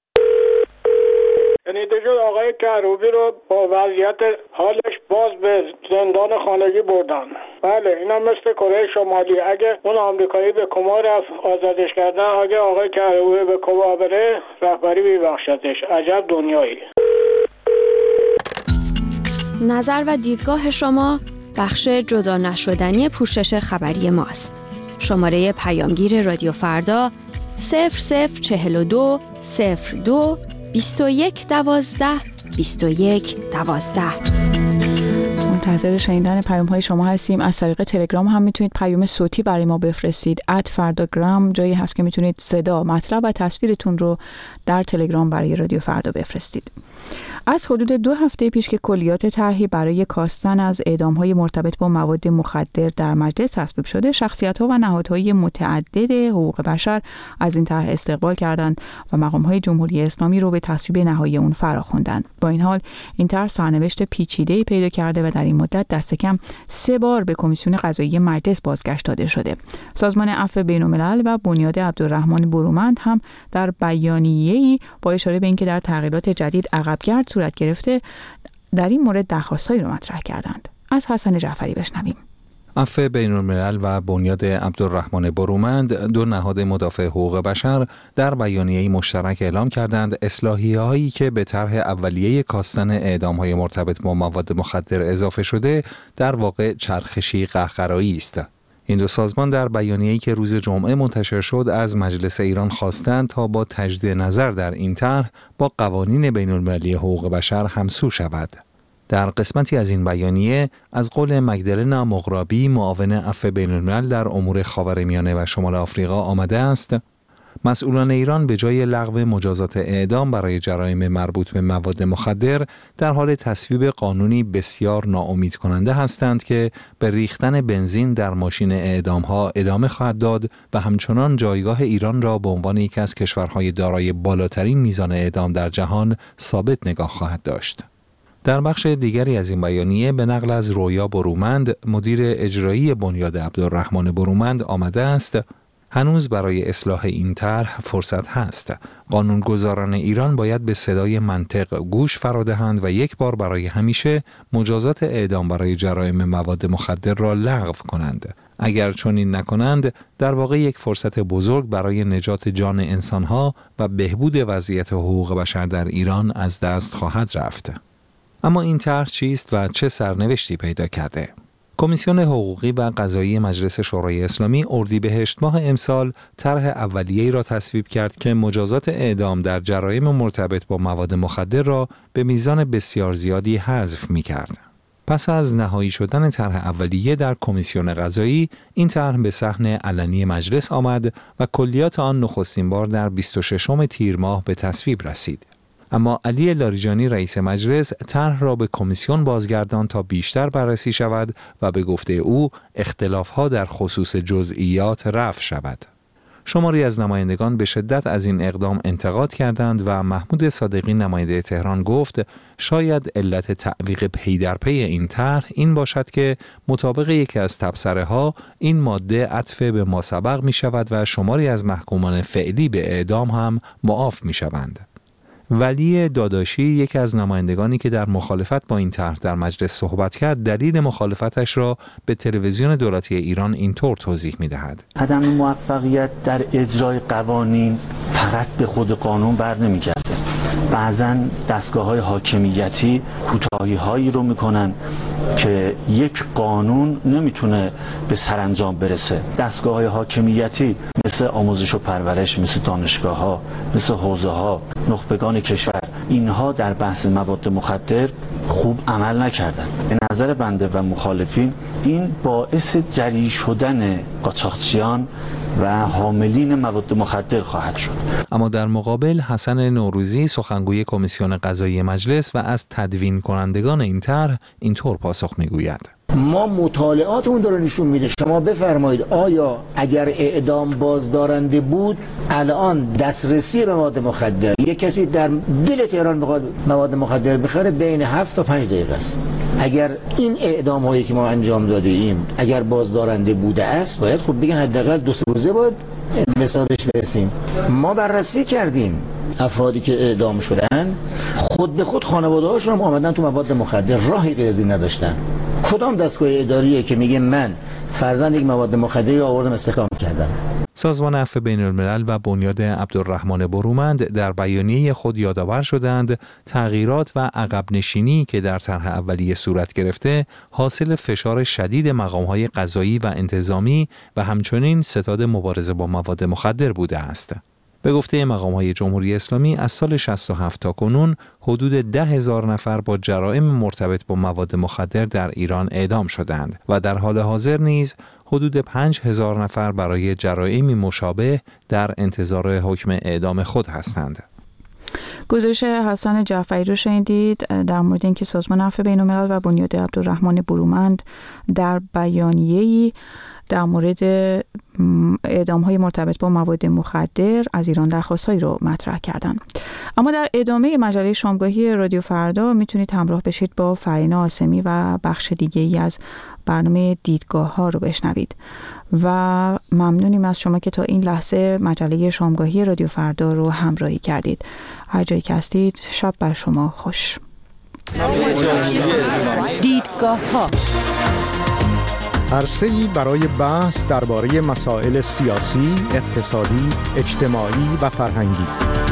شنیده شد آقای کروبی رو با وضعیت حالش باز به زندان خانگی بردن. بله، اینا مثل کره شمالی. اگه اون آمریکایی به کما رفت آزادش کردن، اگه آقای کروبی به کما بره رهبری میبخشدش. عجب دنیایی. نظر و دیدگاه شما بخش جدا نشدنی پوشش خبری ماست. شماره پیامگیر رادیو فردا صفر صفر چهل و دو صفر دو بیست و یک دوازده بیست و یک دوازده. منتظر شنیدن پیام های شما هستیم. از طریق تلگرام هم میتونید پیام صوتی برای ما بفرستید. ات فرداگرام جایی هست که میتونید صدا، مطلب و تصویرتون رو در تلگرام برای رادیو فردا بفرستید. از حدود دو هفته پیش که کلیات طرحی برای کاستن از اعدام‌های مرتبط با مواد مخدر در مجلس تصویب شده، شخصیت‌ها و نهادهای متعدد حقوق بشر از این طرح استقبال کردند و مقام‌های جمهوری اسلامی رو به تصویب نهایی اون فراخواندند. با این حال این طرح سرنوشت پیچیده‌ای پیدا کرده و در این مدت دست کم سه بار به کمیسیون قضایی مجلس بازگشت داده شده. سازمان عفو بین‌الملل و بنیاد عبدالرحمن برومند هم در بیانیه‌ای با اشاره به اینکه در تغییرات جدید عقب‌گرد صورت گرفته در این مورد درخواستایی رو مطرح کردند. از حسن جعفری بشنویم. عفو بین‌الملل و بنیاد عبدالرحمن برومند، دو نهاد مدافع حقوق بشر، در بیانیه‌ای مشترک اعلام کردند اصلاحیه‌هایی که به طرح اولیه کاستن اعدام‌های مرتبط با مواد مخدر اضافه شده در واقع چرخشی قهقرایی است. این دو سازمان در بیانیه‌ای که روز جمعه منتشر شد از مجلس ایران خواستند تا با تجدید نظر در این طرح با قوانین بین‌المللی حقوق بشر همسو شود. در قسمتی از این بیانیه از قول مگدلنا مغرابی، معاون عفو بین‌الملل در امور خاورمیانه و شمال آفریقا آمده است: مسئولان ایران به جای لغو مجازات اعدام برای جرایم مربوط به مواد مخدر در حال تصویب قانونی بسیار ناامید کننده هستند که به ریختن بنزین در ماشین اعدام‌ها ادامه خواهد داد و همچنان جایگاه ایران را به عنوان یکی از کشورهای دارای بالاترین میزان اعدام در جهان ثابت نگاه خواهد داشت. در بخش دیگری از این بیانیه به نقل از رویا برومند، مدیر اجرایی بنیاد عبدالرحمن برومند آمده است: هنوز برای اصلاح این طرح فرصت هست. قانونگذاران ایران باید به صدای منطق گوش فرا دهند و یک بار برای همیشه مجازات اعدام برای جرایم مواد مخدر را لغو کنند. اگر چنین نکنند، در واقع یک فرصت بزرگ برای نجات جان انسانها و بهبود وضعیت حقوق بشر در ایران از دست خواهد رفت. اما این طرح چیست و چه سرنوشتی پیدا کرده؟ کمیسیون حقوقی و قضایی مجلس شورای اسلامی اردیبهشت ماه امسال طرح اولیه‌ای را تصویب کرد که مجازات اعدام در جرایم مرتبط با مواد مخدر را به میزان بسیار زیادی حذف می‌کرد. پس از نهایی شدن طرح اولیه در کمیسیون قضایی، این طرح به صحن علنی مجلس آمد و کلیات آن نخستین بار در بیست و ششم تیر ماه به تصویب رسید. اما علی لاریجانی رئیس مجلس طرح را به کمیسیون بازگرداند تا بیشتر بررسی شود و به گفته او اختلاف‌ها در خصوص جزئیات رفع شود. شماری از نمایندگان به شدت از این اقدام انتقاد کردند و محمود صادقی نماینده تهران گفت شاید علت تعویق پی در پی این طرح این باشد که مطابق یکی از تبصره‌ها این ماده عطف به ما سبق می شود و شماری از محکومان فعلی به اعدام هم معاف می شوند. ولی داداشی، یکی از نمایندگانی که در مخالفت با این طرح در مجلس صحبت کرد، دلیل مخالفتش را به تلویزیون دولتی ایران اینطور توضیح می‌دهد: عدم موفقیت در اجرای قوانین فقط به خود قانون بر نمی‌گرده. بعضاً دستگاه‌های حاکمیتی کوتاهی‌هایی رو می‌کنن که یک قانون نمیتونه به سرانجام برسه. دستگاه‌های حاکمیتی مثل آموزش و پرورش، مثل دانشگاه‌ها، مثل حوزه‌ها، نخبگان کشور، اینها در بحث مواد مخدر خوب عمل نکردن. به نظر بنده و مخالفین این باعث جری شدن قاچاقچیان و حاملین مواد مخدر خواهد شد. اما در مقابل حسن نوروزی، سخنگوی کمیسیون قضایی مجلس و از تدوین کنندگان این طرح، اینطور پاسخ میگوید: ما مطالعاتمون داره نشون میده. شما بفرمایید آیا اگر اعدام بازدارنده بود الان دسترسی به مواد مخدر، یک کسی در دل تهران بخواد مواد مخدر بخره بین هفت تا پنج دقیقه است. اگر این اعدام هایی که ما انجام داده ایم اگر بازدارنده بوده است، باید خب بگن حداقل دو سه روزه باید به حسابش برسیم. ما بررسی کردیم افرادی که اعدام شدن خود به خود خانواده هاشون هم آمدن تو مواد مخدر، راهی غیر از این نداشتن. کدام دستگاه اداریه که میگه من فرزند یک مواد مخدری رو آوردم استحکام کردم؟ سازمان عفو بین‌الملل و بنیاد عبدالرحمن برومند در بیانیه خود یادآور شدند تغییرات و عقب نشینی که در طرح اولیه صورت گرفته حاصل فشار شدید مقام‌های قضایی و انتظامی و همچنین ستاد مبارزه با مواد مخدر بوده است. به گفته مقام‌های جمهوری اسلامی از سال شصت و هفت تا کنون حدود ده هزار نفر با جرائم مرتبط با مواد مخدر در ایران اعدام شدند و در حال حاضر نیز حدود پنج هزار نفر برای جرائمی مشابه در انتظار حکم اعدام خود هستند. گزارش حسن جعفری رو شنیدید در مورد اینکه سازمان عفو بین‌الملل و بنیاد عبدالرحمن برومند در بیانیه‌ای در مورد اعدام‌های مرتبط با مواد مخدر از ایران درخواست‌هایی رو مطرح کردن. اما در ادامه مجله شامگاهی رادیو فردا میتونید همراه بشید با فرین آسمی و بخش دیگه‌ای از برنامه دیدگاه‌ها رو بشنوید و ممنونیم از شما که تا این لحظه مجله شامگاهی رادیو فردا رو همراهی کردید. هر جایی که هستید شب بر شما خوش. دیدگاه‌ها عرصه‌ای برای بحث درباره مسائل سیاسی، اقتصادی، اجتماعی و فرهنگی.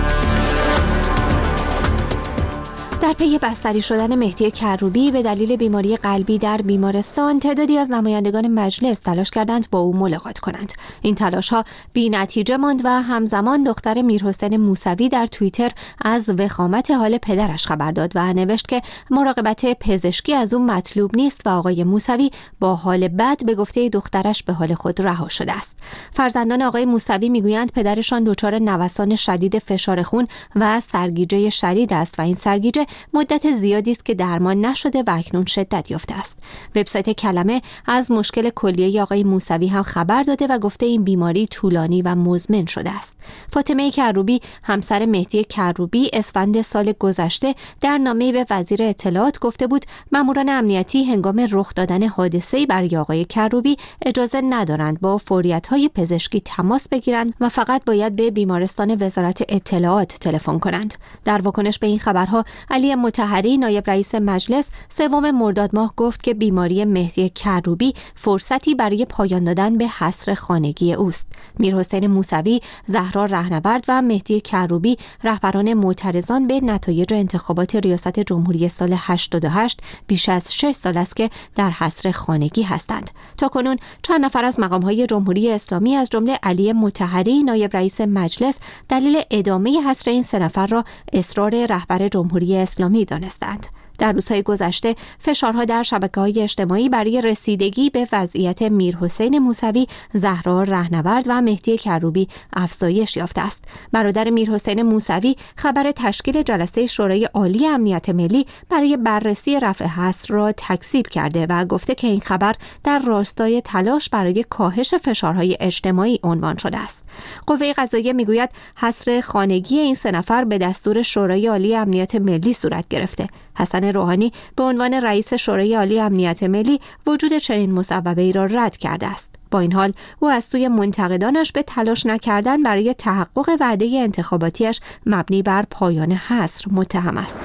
در پی بستری شدن مهدی کروبی به دلیل بیماری قلبی در بیمارستان، تعدادی از نمایندگان مجلس تلاش کردند با او ملاقات کنند. این تلاش‌ها بی‌نتیجه ماند و همزمان دختر میرحسین موسوی در توییتر از وخامت حال پدرش خبر داد و نوشت که مراقبت پزشکی از او مطلوب نیست و آقای موسوی با حال بد به گفته دخترش به حال خود رها شده است. فرزندان آقای موسوی میگویند پدرشان دچار نوسان شدید فشار خون و سرگیجه شدید است و این سرگیجه مدت زیادی است که درمان نشده و اکنون شدت یافته است. وبسایت کلمه از مشکل کلیه آقای موسوی هم خبر داده و گفته این بیماری طولانی و مزمن شده است. فاطمه کروبی همسر مهدی کروبی اسفند سال گذشته در نامه‌ای به وزیر اطلاعات گفته بود ماموران امنیتی هنگام رخ دادن حادثه‌ای برای آقای کروبی اجازه ندارند با فوریت‌های پزشکی تماس بگیرند و فقط باید به بیمارستان وزارت اطلاعات تلفن کنند. در واکنش به این خبرها علی مطهری نایب رئیس مجلس سوم مرداد ماه گفت که بیماری مهدی کروبی فرصتی برای پایان دادن به حصر خانگی اوست. میرحسین موسوی، زهرا رهنورد و مهدی کروبی رهبران معترضان به نتایج انتخابات ریاست جمهوری سال هشتاد و هشت بیش از شش سال است که در حصر خانگی هستند. تا کنون چند نفر از مقام‌های جمهوری اسلامی از جمله علی مطهری نایب رئیس مجلس دلیل ادامه حصر این سه نفر را اصرار رهبر جمهوری اسلامی دانستند. در روزهای گذشته فشارها در شبکه‌های اجتماعی برای رسیدگی به وضعیت میرحسین موسوی، زهرا رهنورد و مهدی کروبی افزایش یافته است. برادر میرحسین موسوی خبر تشکیل جلسه شورای عالی امنیت ملی برای بررسی رفع حصر را تکذیب کرده و گفته که این خبر در راستای تلاش برای کاهش فشارهای اجتماعی عنوان شده است. قوه قضاییه میگوید حصر خانگی این سه نفر به دستور شورای عالی امنیت ملی صورت گرفته. حسن روحانی به عنوان رئیس شورای عالی امنیت ملی وجود چنین مصوبه‌ای را رد کرده است. با این حال او از سوی منتقدانش به تلاش نکردن برای تحقق وعده انتخاباتیش مبنی بر پایان حصر متهم است.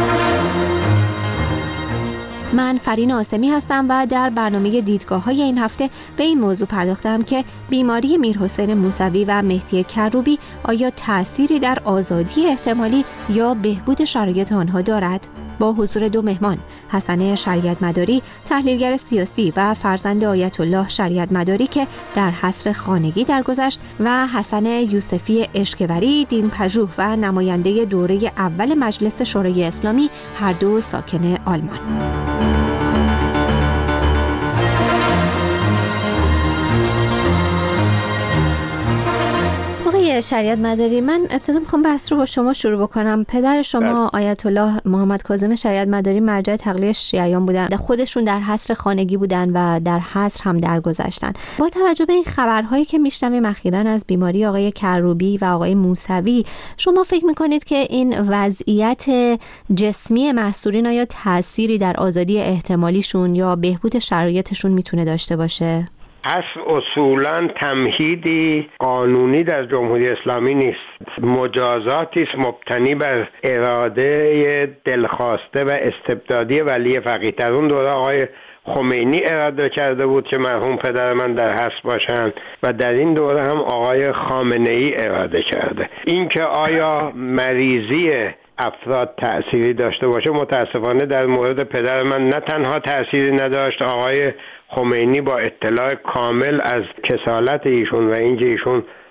من فرین آسمی هستم و در برنامه دیدگاه‌های این هفته به این موضوع پرداختم که بیماری میرحسین موسوی و مهدی کروبی آیا تأثیری در آزادی احتمالی یا بهبود شرایط آنها دارد؟ با حضور دو مهمان، حسن شریعت مداری تحلیلگر سیاسی و فرزند آیت الله شریعت مداری که در حصر خانگی درگذشت و حسن یوسفی اشکوری دین پژوه و نماینده دوره اول مجلس شورای اسلامی، هر دو ساکن آلمان. شریعت مداری، من ابتدا میخوام بحث رو با شما شروع بکنم. پدر شما آیت الله محمد کاظم شریعت مداری مرجع تقلیه شیعیان بودن، خودشون در حصر خانگی بودن و در حصر هم درگذشتن. با توجه به این خبرهایی که میشنویم اخیراً از بیماری آقای کروبی و آقای موسوی، شما فکر میکنید که این وضعیت جسمی محصورین آیا تأثیری در آزادی احتمالیشون یا بهبود شرایطشون میتونه داشته باشه؟ اصل اصولا تمهیدی قانونی در جمهوری اسلامی نیست، مجازاتی است مبتنی بر اراده دلخواسته و استبدادی ولی فقیه. در اون دوره آقای خمینی اراده کرده بود که مرحوم پدر من در حبس باشند و در این دوره هم آقای خامنه‌ای اراده کرده. اینکه آیا مریضی افراد تأثیری داشته باشه، متاسفانه در مورد پدر من نه تنها تأثیری نداشت، آقای خمینی با اطلاع کامل از کسالت ایشون و اینکه ایشون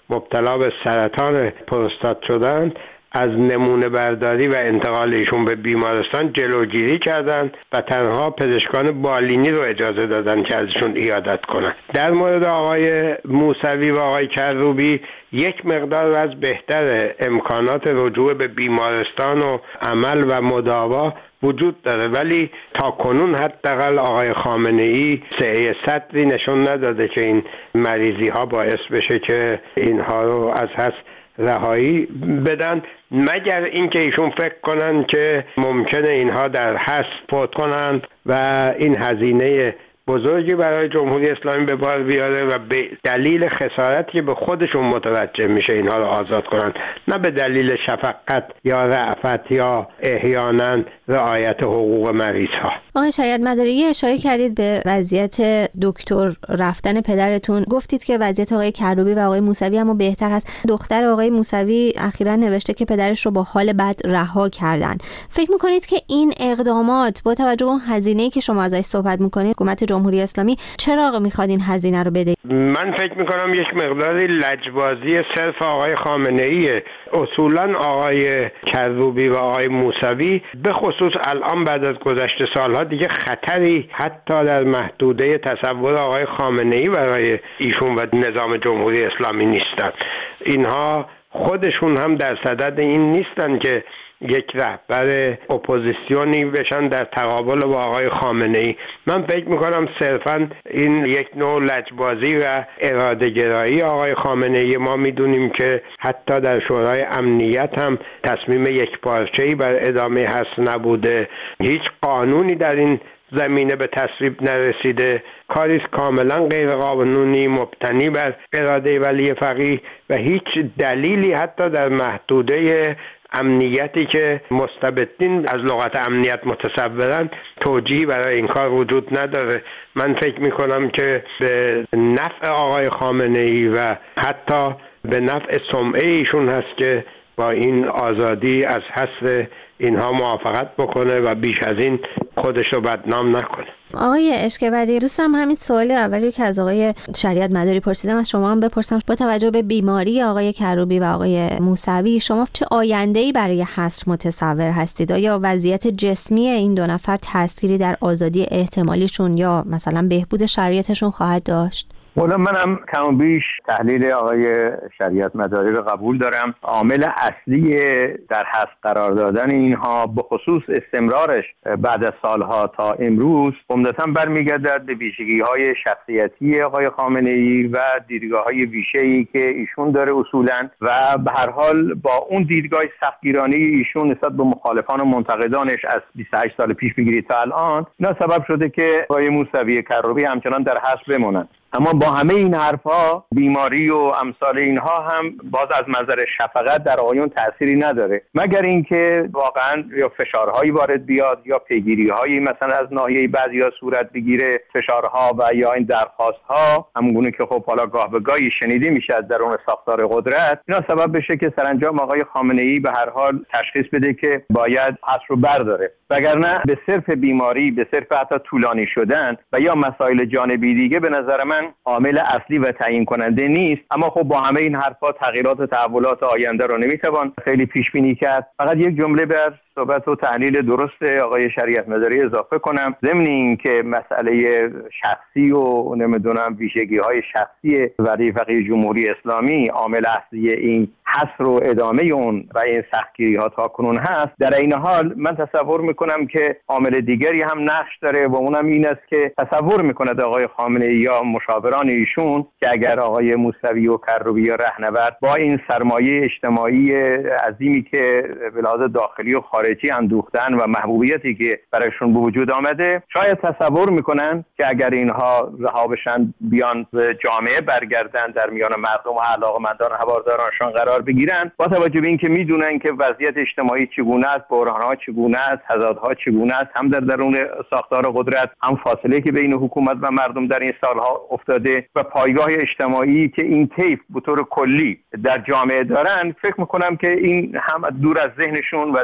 مبتلا به سرطان پروستات شدند از نمونه برداری و انتقال ایشون به بیمارستان جلوگیری کردند و تنها پزشکان بالینی رو اجازه دادن که ازشون عیادت کنند. در مورد آقای موسوی و آقای کروبی یک مقدار از بهتر امکانات رجوع به بیمارستان و عمل و مداوا وجود داره، ولی تا کنون حداقل آقای خامنه‌ای سعی صدری نشون نداده که این مریضی ها باعث بشه که اینها رو از حس رهایی بدن، مگر اینکه ایشون فکر کنن که ممکنه اینها در حس فوت کنن و این هزینه بزرگی برای جمهوری اسلامی به بار بیاره و به دلیل خسارتی که به خودشون متوجه میشه اینها رو آزاد کنن، نه به دلیل شفقت یا رأفت یا احیانا رعایت حقوق مریض ها. آقای شریعت مداری اشاره کردید به وضعیت دکتر رفتن پدرتون، گفتید که وضعیت آقای کروبی و آقای موسوی اما بهتر هست. دختر آقای موسوی اخیراً نوشته که پدرش رو با حال بد رها کردن. فکر میکنید که این اقدامات با توجه به اون هزینه‌ای که شما ازش صحبت میکنید حکومت جمهوری اسلامی چرا میخواد این هزینه رو بده؟ من فکر میکنم یک مقداری لجبازی صرف آقای خامنه‌ایه. اصولاً آقای کروبی و آقای موسوی به خصوص الان بعد از گذشته سالها دیگه خطری حتی در محدوده تصور آقای خامنه‌ای برای ایشون و نظام جمهوری اسلامی نیستن. اینها خودشون هم در صدد این نیستن که یک رهبر اپوزیسیونی بشن در تقابل با آقای خامنه‌ای. من فکر میکنم صرفا این یک نوع لجبازی و اراده گرایی آقای خامنه‌ای. ما میدونیم که حتی در شورای امنیت هم تصمیم یک پارچه‌ای بر ادامه هست نبوده، هیچ قانونی در این زمینه به تصویب نرسیده، کاریست کاملا غیر قانونی مبتنی بر اراده ولی فقیه و هیچ دلیلی حتی در محدوده امنیتی که مستبدین از لغت امنیت متصورن توجیهی برای این کار وجود نداره. من فکر میکنم که به نفع آقای خامنه‌ای و حتی به نفع سمعه ایشون هست که با این آزادی از حذف اینها موافقت بکنه و بیش از این خودش رو بدنام نکنه. آقای اشکبری، دوستم همین سوال اولی که از آقای شریعت مداری پرسیدم از شما هم بپرسم. با توجه به بیماری آقای کروبی و آقای موسوی شما چه آینده‌ای برای حصر متصور هستید؟ آیا وضعیت جسمی این دو نفر تأثیری در آزادی احتمالیشون یا مثلا بهبود شرایطشون خواهد داشت؟ والا منم کم و بیش تحلیل آقای شریعت مداری رو قبول دارم. عامل اصلی در حذف قرار دادن اینها به خصوص استمرارش بعد از سالها تا امروز عمدتاً برمیگردد به ویژگی‌های شخصیتی آقای خامنه‌ای و دیدگاه‌های ویژه‌ای که ایشون داره اصولاً و به هر حال با اون دیدگاه سختگیرانه ایشون نسبت به مخالفان و منتقدانش از بیست و هشت سال پیش بگیرید تا الان، اینا سبب شده که آقای موسوی کروبی همچنان در حذف بمونن. اما با همه این حرفها بیماری و امثال اینها هم باز از منظر شفقت در آقایون تأثیری نداره، مگر اینکه واقعا یا فشارهایی وارد بیاد یا پیگیری‌هایی مثلا از ناحیه بعضیا صورت بگیره، فشارها و یا این درخواست‌ها همونگونه که خب حالا گاه به گاهی شنیده میشه از درون ساختار قدرت، اینا سبب بشه که سرانجام آقای خامنه‌ای به هر حال تشخیص بده که باید حذف رو برداره، وگرنه به صرف بیماری، به صرف حتی طولانی شدن و یا مسائل جانبی دیگه به نظر من عامل اصلی و تعیین کننده نیست. اما خب با همه این حرفا تغییرات و تحولات آینده رو نمیتوان خیلی پیش بینی کرد. فقط یک جمله بر صحبت و تحلیل درست آقای شریعت مداری اضافه کنم، ضمن این که مسئله شخصی و نمیدونم ویژگی‌های شخصی ولی فقیه جمهوری اسلامی عامل اصلی این حصر و ادامه اون و این سختگیری‌ها تا کنون هست، در این حال من تصور میکنم که عامل دیگری هم نقش داره و اونم این است که تصور میکند آقای خامنه‌ای یا مشاوران ایشون که اگر آقای موسوی و کروبی یا رهنورد با این سرمایه اجتماعی عظیمی که به لحاظ داخلی و خارجی اندوختن و محبوبیتی که برایشون به وجود آمده، شاید تصور میکنن که اگر اینها رها بشن بیان به جامعه برگردن، در میان مردم و علاقه‌مندان هوادارانشان قرار بگیرن، با توجه به اینکه میدونن که وضعیت اجتماعی چگونه است، بحران‌ها چگونه است، تضادها چگونه است، هم در درون ساختار قدرت، هم فاصله که بین حکومت و مردم در این سالها افتاده و پایگاه اجتماعی که این طیف به طور کلی در جامعه دارن، فکر میکنم که این هم دور از ذهنشون و دور از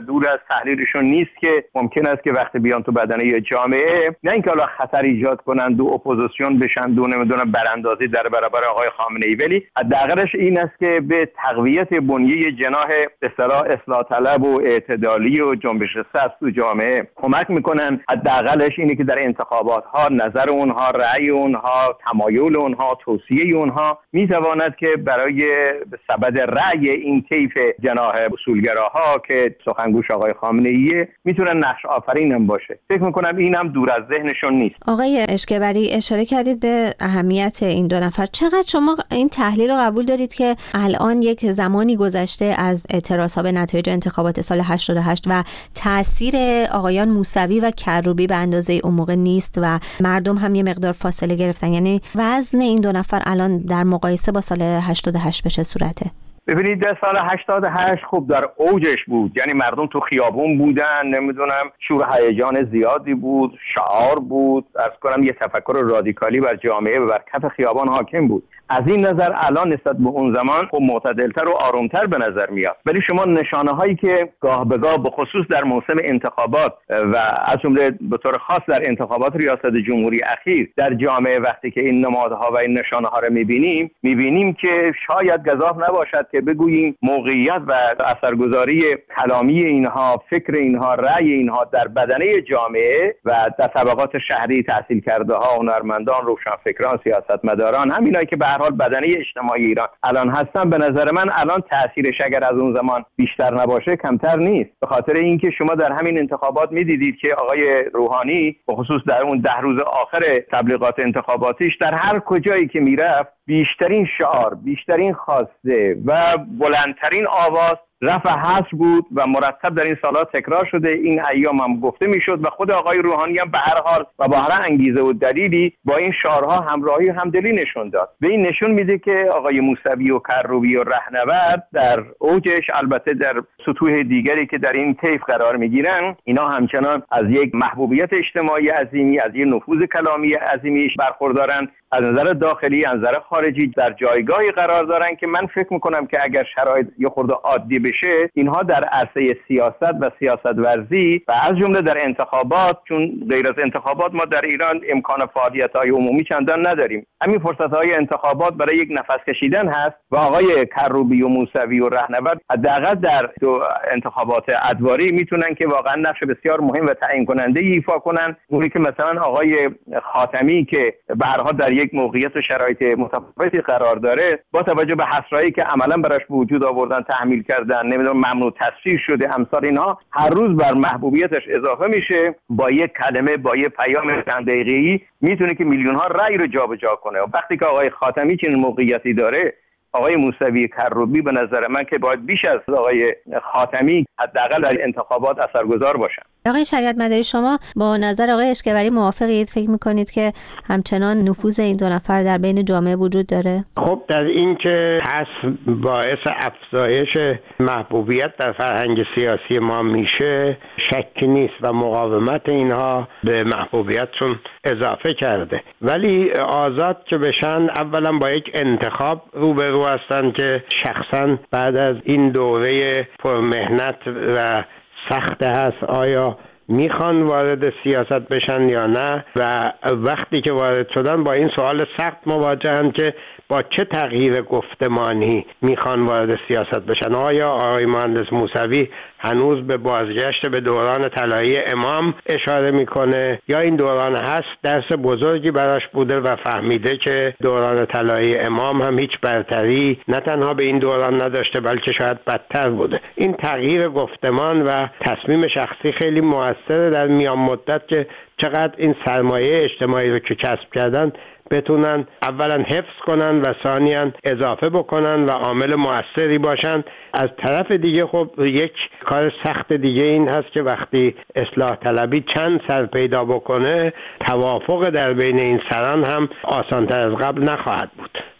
تحلیلشون نیست که ممکن است که وقتی بیان تو بدنه جامعه نه اینکه حالا خطر ایجاد کنن دو اپوزیسیون بشن دو نمیدونم براندازی در برابر آقای خامنه‌ای، ولی حداقلش این است که به تقویت بنیه جناح به اصطلاح اصلاح طلب و اعتدالی و جنبش سبز تو جامعه کمک میکنن. حداقلش اینه که در انتخابات ها نظر اونها، رأی اونها، تمایل اونها، توصیه اونها میتواند که برای سبد رأی این طیف جناح اصولگراها که سخنگوش آقای خامنه‌ای میتونه نقش آفرین هم باشه. فکر میکنم این هم دور از ذهنشون نیست. آقای اشکبری اشاره کردید به اهمیت این دو نفر. چقدر شما این تحلیل رو قبول دارید که الان یک زمانی گذشته از اعتراضها به نتایج انتخابات سال هشتاد و هشت و تاثیر آقایان موسوی و کروبی به اندازه اون موقع نیست و مردم هم یه مقدار فاصله گرفتن؟ یعنی وزن این دو نفر الان در مقایسه با سال هشتاد و هشت به چه صورته؟ ببینید در سال هشتاد و هشت خب در اوجش بود، یعنی مردم تو خیابون بودن، نمیدونم شور هیجان زیادی بود، شعار بود، عرض کنم یه تفکر رادیکالی بر جامعه و بر کف خیابان حاکم بود. از این نظر الان نسبت به اون زمان خب معتدلتر و آرومتر به نظر میاد، ولی شما نشانه هایی که گاه به گاه به خصوص در موسم انتخابات و از جمله به طور خاص در انتخابات ریاست جمهوری اخیر در جامعه وقتی که این نمادها و این نشانه ها رو میبینیم میبینیم که شاید گزاف نباشد که بگوییم موقعیت و اثرگذاری کلامی اینها، فکر اینها، رأی اینها در بدنه جامعه و در طبقات شهری، تحصیل کرده ها، هنرمندان، روشنفکران، سیاستمداران، همینایی که به هر حال بدنه اجتماعی ایران الان هستن، به نظر من الان تاثیرش اگر از اون زمان بیشتر نباشه کمتر نیست. به خاطر اینکه شما در همین انتخابات میدیدید که آقای روحانی به خصوص در اون ده روز آخر تبلیغات انتخاباتیش در هر کجایی که میرفت بیشترین شعار، بیشترین خواسته و بلندترین آواز رفع حصر بود و مرتب در این سالها تکرار شده. این ایام هم گفته میشد و خود آقای روحانی هم به هر حال و با هر انگیزه و دلیلی با این شعارها همراهی و همدلی نشون داد. به این نشون میده که آقای موسوی و کروبی و رهنورد در اوجش، البته در سطوح دیگری که در این طیف قرار میگیرن، اینا همچنان از یک محبوبیت اجتماعی عظیمی، از یک نفوذ کلامی عظیمی برخوردارن، از نظر داخلی، از نظر خارجی در جایگاهی قرار دارن که من فکر میکنم که اگر شرایط یه خورده عادی بشه اینها در عرصه سیاست و سیاست ورزی و از جمله در انتخابات، چون غیر از انتخابات ما در ایران امکان فعالیت‌های عمومی چندان نداریم، همین فرصت‌های انتخابات برای یک نفس کشیدن هست و آقای کروبی و موسوی و رهنورد حداقل در دو انتخابات ادواری میتونن که واقعا نقش بسیار مهم و تعیین کننده ایفا کنن، اونی که مثلا آقای خاتمی که به هر حال در یک موقعیت و شرایط متفاوتی قرار داره، با توجه به حسرایی که عملا براش به وجود آوردن، تحمیل کردن، نمیدونم ممنوع تصفیه شده، امثال اینها، هر روز بر محبوبیتش اضافه میشه. با یک کلمه، با یک پیام چند دقیقه‌ای میتونه که میلیون ها رأی رو جابجا کنه. و وقتی که آقای خاتمی چنین موقعیتی داره، آقای موسوی کروبی به نظر من که باید بیش از آقای خاتمی حداقل در انتخابات اثرگذار باشن. آقای شریعت مداری، شما با نظر آقای اشکبری موافقید؟ فکر میکنید که همچنان نفوذ این دو نفر در بین جامعه وجود داره؟ خب در این که پس باعث افزایش محبوبیت در فرهنگ سیاسی ما میشه شکی نیست و مقاومت اینها به محبوبیتشون اضافه کرده، ولی آزاد که بشن اولا با یک انتخاب روبرو هستن که شخصا بعد از این دوره پرمهنت و سخت هست آیا میخوان وارد سیاست بشن یا نه، و وقتی که وارد شدن با این سوال سخت مواجهن که با چه تغییر گفتمانی میخوان وارد سیاست بشن. آیا آقای مهندس موسوی هنوز به بازگشت به دوران طلایی امام اشاره میکنه یا این دوران هست درس بزرگی براش بوده و فهمیده که دوران طلایی امام هم هیچ برتری نه تنها به این دوران نداشته بلکه شاید بدتر بوده. این تغییر گفتمان و تصمیم شخصی خیلی موثره در میان مدت که چقدر این سرمایه اجتماعی رو که کسب کردن بتونن اولا حفظ کنن و ثانیاً اضافه بکنن و عامل مؤثری باشن. از طرف دیگه خب یک کار سخت دیگه این هست که وقتی اصلاح طلبی چند سر پیدا بکنه، توافق در بین این سران هم آسانتر از قبل نخواهد بود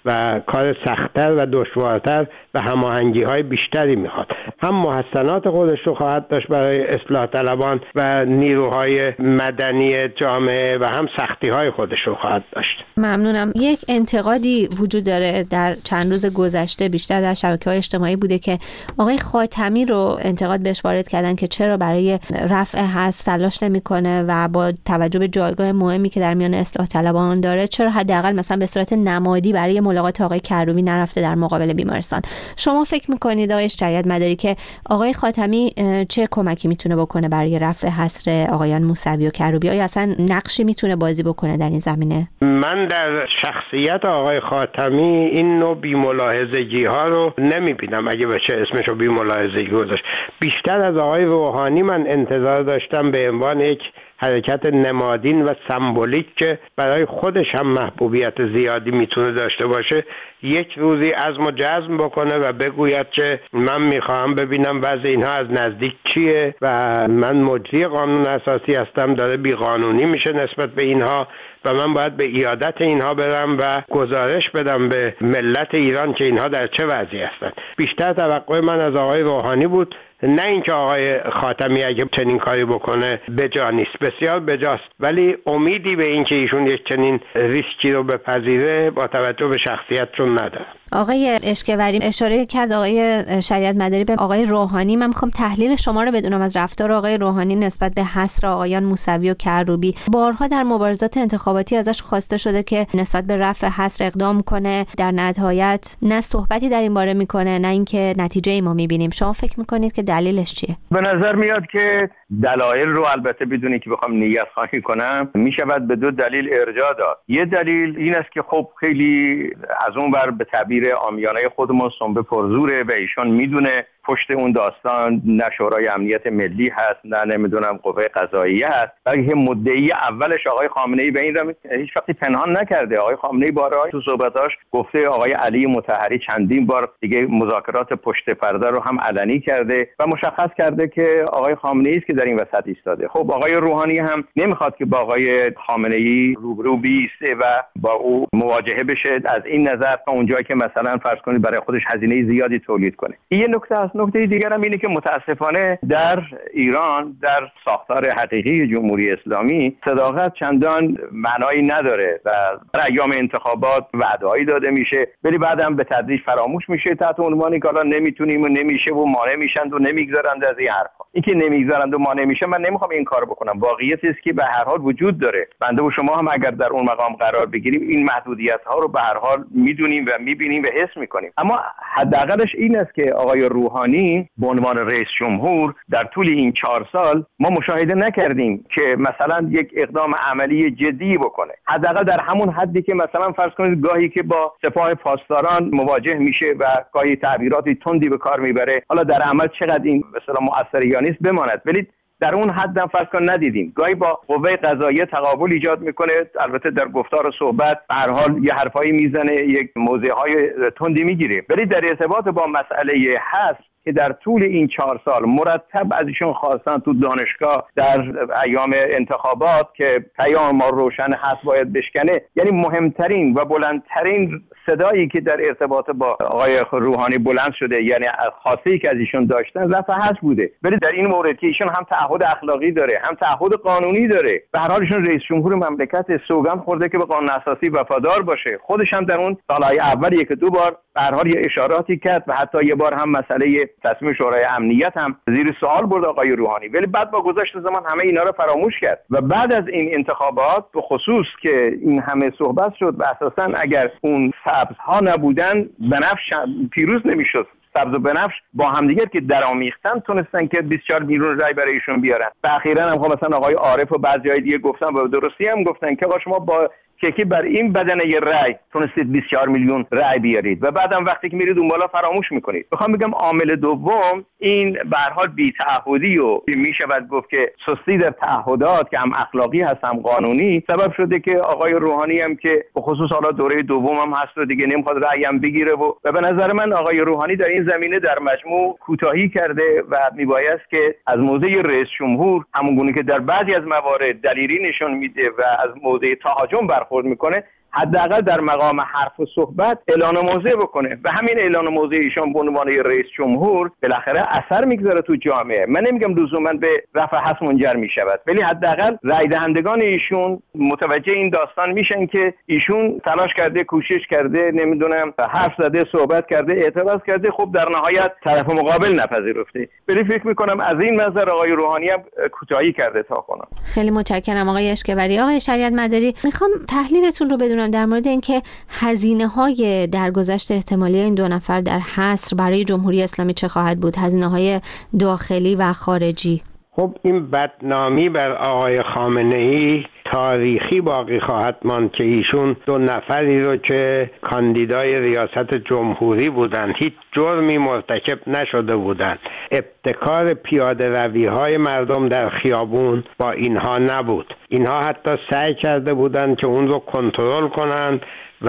و کار سخت‌تر و دشوارتر و هماهنگی‌های بیشتری میخواد. هم محسنات خودش رو خواهد داشت برای اصلاح طلبان و نیروهای مدنی جامعه و هم سختی‌های خودش رو خواهد داشت. ممنونم. یک انتقادی وجود داره در چند روز گذشته بیشتر در شبکه‌های اجتماعی بوده که آقای خاتمی رو انتقاد بهش وارد کردن که چرا برای رفع حظر تلاش نمی‌کنه و با توجه به جایگاه مهمی که در میان اصلاح طلبان داره چرا حداقل مثلا به صورت نمادی برای ملاقات آقای کروبی نرفته در مقابل بیمارستان. شما فکر می‌کنید آقای شریعت مداری که آقای خاتمی چه کمکی میتونه بکنه برای رفع حصر آقایان موسوی و کروبی؟ آیا اصلا نقشی میتونه بازی بکنه در این زمینه؟ من در شخصیت آقای خاتمی این نوع بی‌ملاحظگی ها رو نمیبینم، اگه بشه اسمشو بی‌ملاحظگی گذاشت. بیشتر از آقای روحانی من انتظار داشتم به عنوان یک حرکت نمادین و سمبولیک که برای خودش هم محبوبیت زیادی میتونه داشته باشه، یک روزی عزم و جزم بکنه و بگوید که من میخواهم ببینم وضع اینها از نزدیک چیه و من مجری قانون اساسی هستم، داره بیقانونی میشه نسبت به اینها و من باید به ایادت اینها برم و گزارش بدم به ملت ایران که اینها در چه وضعی هستند. بیشتر توقع من از آقای روحانی بود، نه اینکه آقای خاتمی اگه چنین کاری بکنه بجا نیست، بسیار بجاست، ولی امیدی به اینکه ایشون یک چنین ریسکی رو بپذیره با توجه به شخصیتشون نداره. آقای اشکوری اشاره کرد آقای شریعت مداری به آقای روحانی. من میخوام تحلیل شما رو بدونم از رفتار آقای روحانی نسبت به حصر آقایان موسوی و کروبی. بارها در مبارزات انتخاباتی ازش خواسته شده که نسبت به رفع حصر اقدام کنه، در نهایت نه صحبتی در این باره میکنه نه اینکه نتیجه ای ما میبینیم. شما فکر میکنید که دلیلش چیه؟ به نظر میاد که دلایل رو البته بدونی که بخوام نیت خواهی کنم میشود به دو دلیل ارجاع داد. یه دلیل این است که خب خیلی از اون بر به تعبیر عامیانه خودمون سنبه پرزوره و ایشون میدونه پشت اون داستان نه شورای امنیت ملی هست نه نمیدونم قوه قضاییه هست، بلکه مدعی اولش آقای خامنه‌ای به این رو هیچ وقتی پنهان نکرده. آقای خامنه‌ای بارها تو صحبتاش گفته، آقای علی مطهری چندین بار دیگه مذاکرات پشت پرده رو هم علنی کرده و مشخص کرده که آقای خامنه‌ای است که در این وسط ایستاده. خب آقای روحانی هم نمیخواد که با آقای خامنه‌ای روبرو بیسته و با او مواجهه بشه از این نظر تا اونجایی که مثلا فرض کنید برای خودش هزینه زیادی تولید کنه. یه نکته است. نکته دیگر هم اینه که متاسفانه در ایران در ساختار حقیقی جمهوری اسلامی صداقت چندان معنایی نداره و در ایام انتخابات وعده‌ای داده میشه ولی بعدم به تدریج فراموش میشه تحت عنوانی که حالا نمیتونیم و نمیشه و مانع میشن و نمیگذارند از این حرفا. اینکه نمیگذارند و مانع میشه من نمیخوام این کارو بکنم. واقعیتی است که به هر حال وجود داره. بنده و شما هم اگر در اون مقام قرار بگیریم این محدودیت ها رو به هر حال میدونیم و میبینیم و حس میکنیم. اما حداقلش این است که آقای روحانی به عنوان رئیس جمهور در طول این چهار سال ما مشاهده نکردیم که مثلا یک اقدام عملی جدی بکنه. حداقل در همون حدی که مثلا فرض کنید گاهی که با سپاه پاسداران مواجه میشه و گاهی تعبیراتی تندی به کار میبره، حالا در عمل چقدر این مثلا مؤثر یا نیست بماند، ولی در اون حد هم فرض کن ندیدیم. گاهی با قوه قضاییه تقابل ایجاد میکنه، البته در گفتار و صحبت به هر حال یه حرفایی میزنه، یک موضعهای تندی میگیره، ولی در ارتباط با مسئله حذف که در طول این چهار سال مرتب از ایشون خواستن تو دانشگاه در ایام انتخابات که پیام ما روشن هست باید بشکنه، یعنی مهمترین و بلندترین صدایی که در ارتباط با آقای روحانی بلند شده، یعنی خاصه‌ای که از ایشون داشتن رفع حذف بوده. ولی در این مورد که ایشون هم تعهد اخلاقی داره هم تعهد قانونی داره، به هر حال ایشون رئیس جمهور مملکت، سوگند خورده که به قانون اساسی وفادار باشه. خودش هم در اون سالهای اول یک دو بار به هر حال یه اشاراتی کرد و حتی یه بار هم مسئله تصمیم شورای امنیت هم زیر سوال برد آقای روحانی، ولی بعد با گذشت زمان همه اینا رو فراموش کرد و بعد از این انتخابات به خصوص که این همه صحبت شد و اساسا اگر اون سبزها نبودن بنفش پیروز نمیشد. سبز و بنفش با همدیگر که درآمیختن تونستن که بیست و چهار میلیون رای برای ایشون بیارن. و اخیراً هم خب مثلا آقای عارف و بعضیای دیگه گفتن و درستی هم گفتن که آقا شما با که بر این بدنه یه رای تونستید بیست و چهار میلیون رای بیارید و بعدم وقتی که میرید اون بالا فراموش میکنید. میخوام بگم عامل دوم این به هر حال بی‌تعهدی و میشود گفت که سستی در تعهدات که هم اخلاقی هست هم قانونی سبب شده که آقای روحانی هم که به خصوص حالا دوره دوم هم هست و دیگه نمیخواد رأی هم بگیره و, و به نظر من آقای روحانی در این زمینه در مجموع کوتاهی کرده و میبایست که از موضع رئیس جمهور همون گونه که در بعضی از موارد دلیری نشون میده و از موضع تهاجم برخورد میکنه حداقل در مقام حرف و صحبت اعلان موضع بکنه و همین اعلان موضع ایشان به عنوان رئیس جمهور بالاخره اثر میگذاره تو جامعه. من نمیگم لزوما به رفع حس منجر میشود، ولی حداقل رای دهندگان ایشون متوجه این داستان میشن که ایشون تلاش کرده، کوشش کرده، نمیدونم حرف زده، صحبت کرده، اعتراض کرده، خب در نهایت طرف مقابل نپذیرفته. ولی فکر میکنم از این نظر آقای روحانی هم کوتاهی کرده تا کنم. خیلی متشکرم آقای اشکبری. آقای شریعت مداری، میخوام تحلیلتون رو بدونم در مورد اینکه هزینه‌های درگذشت احتمالی این دو نفر در حصر برای جمهوری اسلامی چه خواهد بود، هزینه‌های داخلی و خارجی. خب این بدنامی بر آقای خامنه‌ای تاریخی باقی خواهد ماند که ایشون دو نفری رو که کاندیدای ریاست جمهوری بودند، هیچ جرمی مرتکب نشده بودند، ابتکار پیاده روی های مردم در خیابون با اینها نبود. اینها حتی سعی کرده بودند که اون رو کنترل کنند و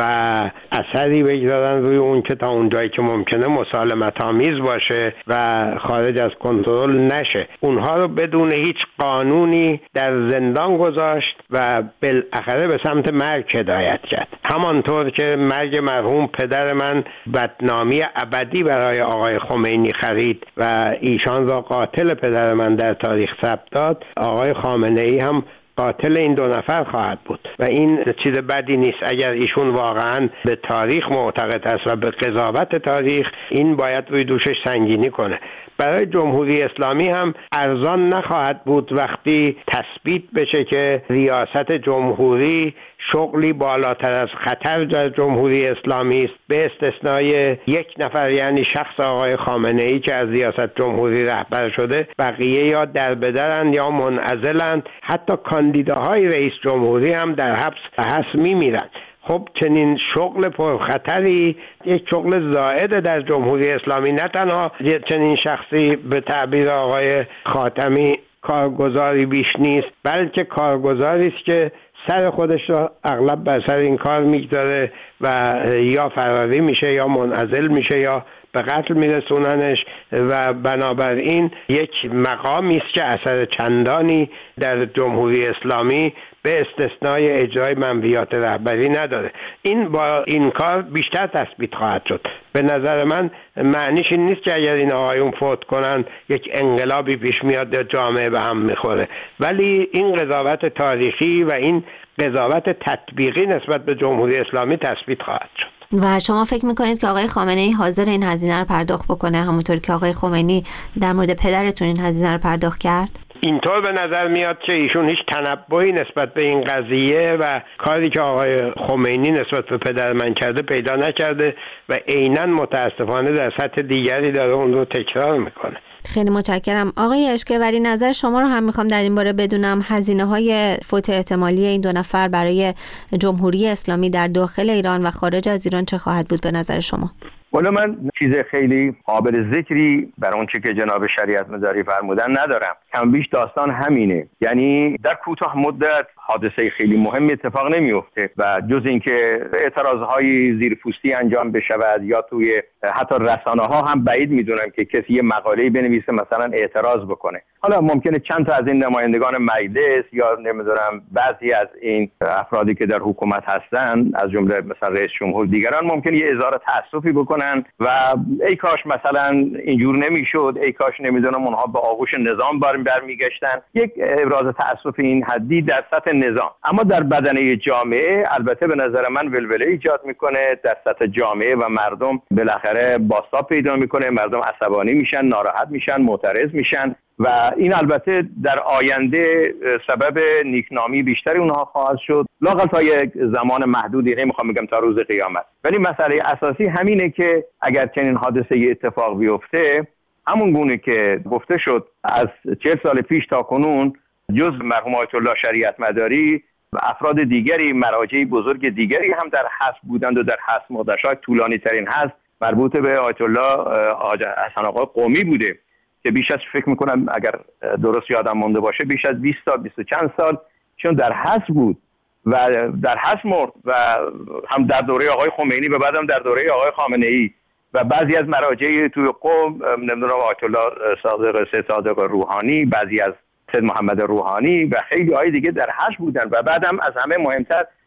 اثری بگذارن روی اون که تا اونجایی که ممکنه مسالمت آمیز باشه و خارج از کنترل نشه. اونها رو بدون هیچ قانونی در زندان گذاشت و بالاخره به سمت مرگ هدایت کرد. همانطور که مرگ مرحوم پدر من بدنامی ابدی برای آقای خمینی خرید و ایشان را قاتل پدر من در تاریخ ثبت داد، آقای خامنه‌ای هم قاتل این دو نفر خواهد بود و این چیز بدی نیست. اگر ایشون واقعا به تاریخ معتقد است و به قضاوت تاریخ، این باید روی دوشش سنگینی کنه. برای جمهوری اسلامی هم ارزان نخواهد بود وقتی تثبیت بشه که ریاست جمهوری شغلی بالاتر از خطر در جمهوری اسلامی است، به استثنای یک نفر یعنی شخص آقای خامنه‌ای که از ریاست جمهوری رهبر شده. بقیه یا در بدرند یا منعزلند. حتی کاندیداهای رئیس جمهوری هم در حبس حبس میمیرند. خب چنین شغل پرخطری یک شغل زائد در جمهوری اسلامی، نه تنها چنین شخصی به تعبیر آقای خاتمی کارگزاری بیش نیست، بلکه کارگزاری است که سر خودش را اغلب بر سر این کار میگذاره و یا فراری میشه یا منعزل میشه یا به قتل میرسوننش و بنابراین یک مقامی است که اثر چندانی در جمهوری اسلامی به استثنای اجرای منویات رهبری نداره. این با این کار بیشتر تثبیت خواهد شد. به نظر من معنیش این نیست که اگر این آقایون فوت کنن یک انقلابی پیش میاد یا جامعه به هم میخوره، ولی این قضاوت تاریخی و این قضاوت تطبیقی نسبت به جمهوری اسلامی تثبیت خواهد شد. و شما فکر میکنید که آقای خامنه‌ای حاضر این هزینه رو پرداخت بکنه همونطور که آقای خمینی در مورد پدرتون این هزینه رو پرداخت کرد؟ اینطور به نظر میاد که ایشون هیچ تنبؤی نسبت به این قضیه و کاری که آقای خمینی نسبت به پدر من کرده پیدا نکرده و عیناً متاسفانه در سطح دیگری داره اون رو تکرار میکنه. خیلی متشکرم. آقای اشکبری، نظر شما رو هم میخوام در این باره بدونم. هزینه‌های فوت احتمالی این دو نفر برای جمهوری اسلامی در داخل ایران و خارج از ایران چه خواهد بود به نظر شما؟ والا من چیز خیلی قابل ذکری بر اون چه که جناب شریعت مداری فرمودن ندارم. کم بیش داستان همینه. یعنی در کوتاه مدت حادثه خیلی مهم اتفاق نمیفته و جز اینکه اعتراضهای زیرپوستی انجام بشود یا توی حتی رسانه ها هم بعید میدونم که کسی یه مقاله‌ای بنویسه مثلا اعتراض بکنه. حالا ممکنه چند تا از این نمایندگان مجلس یا نمیدونم بعضی از این افرادی که در حکومت هستن از جمله مثلا رئیس جمهور دیگران ممکنه یه اظهار تأسفی بکنن و ای کاش مثلا اینجور نمیشد، ای کاش نمیدونم اونها به آغوش نظام برمیگشتن، یک ابراز تأسف این حدی در سطح نظام. اما در بدنه جامعه البته به نظر من ولوله ایجاد میکنه، در سطح جامعه و مردم بالاخره بازتاب پیدا میکنه، مردم عصبانی میشن، ناراحت میشن، معترض میشن و این البته در آینده سبب نیکنامی بیشتری اونها خواهد شد، لااقل تا یک زمان محدودی، نمیخوام بگم تا روز قیامت. ولی مسئله اساسی همینه که اگر چنین حادثه اتفاق بیفته، همون گونه که گفته شد از چهل سال پیش تا کنون جز مرحوم آیت الله شریعت مداری و افراد دیگری، مراجع بزرگ دیگری هم در حبس بودند و در حبس مدت‌های طولانی ترین هست مربوط به آیت الله حسن آقا قمی بوده که بیش از فکر میکنم اگر درست یادم مونده باشه بیش از بیست تا بیست و چند سال چون در حبس بود و در حبس مرد و هم در دوره آقای خمینی و بعدم در دوره آقای خامنه‌ای و بعضی از مراجع توی قم نمیدونم آیت الله صادق سید صادق روحانی، بعضی از سید محمد روحانی و خیلی های دیگه در حبس بودن و بعدم از همه مهمتر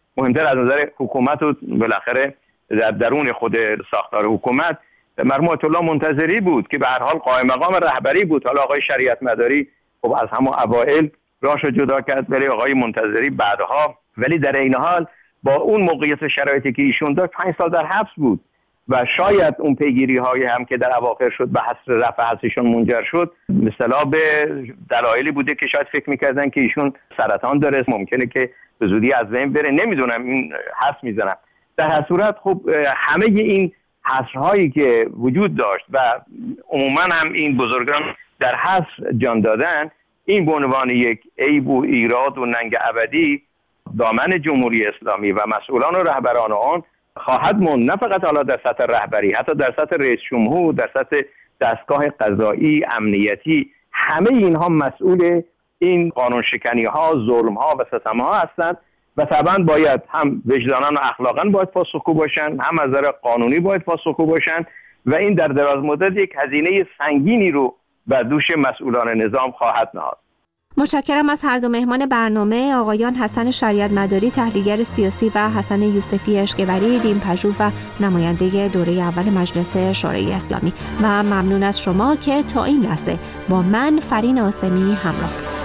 مهمتر از نظر حکومت و بالاخره در درون خود ساختار حکومت مرحوم آیت الله منتظری بود که به هر حال قائم مقام رهبری بود. حالا آقای شریعت مداری خب از همون اوائل راشو جدا کرد، ولی آقای منتظری بعدها، ولی در این حال با اون موقعیت شرایطی که ایشون داشت پنج سال در حبس بود و شاید اون پیگیری های هم که در اواخر شد به حذف رفع حبسشون منجر شد مثلا به دلایلی بوده که شاید فکر میکردن که ایشون سرطان داره، ممکنه که به زودی از بین بره، نمیدونم، این حدس میزنم. در هر صورت خب همه این حصرهایی که وجود داشت و عموما هم این بزرگان در حصر جان دادن، این به عنوان یک عیب و ایراد و ننگ ابدی دامن جمهوری اسلامی و مسئولان و رهبران آن خواهد موند، نه فقط حالا در سطح رهبری، حتی در سطح رئیس جمهور، در سطح دستگاه قضایی، امنیتی، همه اینها مسئول این قانون شکنی ها، ظلم ها و ستم ها هستند و طبعا باید هم وجدانا و اخلاقا باید پاسخگو باشن، هم از نظر قانونی باید پاسخگو باشن و این در دراز مدت یک هزینه سنگینی رو بر دوش مسئولان نظام خواهد نهاد. متشکرم از هر دو مهمان برنامه، آقایان حسن شریعت مداری تحلیلگر سیاسی و حسن یوسفی اشکوری دین‌پژوه و نماینده دوره اول مجلس شورای اسلامی، و ممنون از شما که تا این لحظه با من فرین آسمی همراه بودید.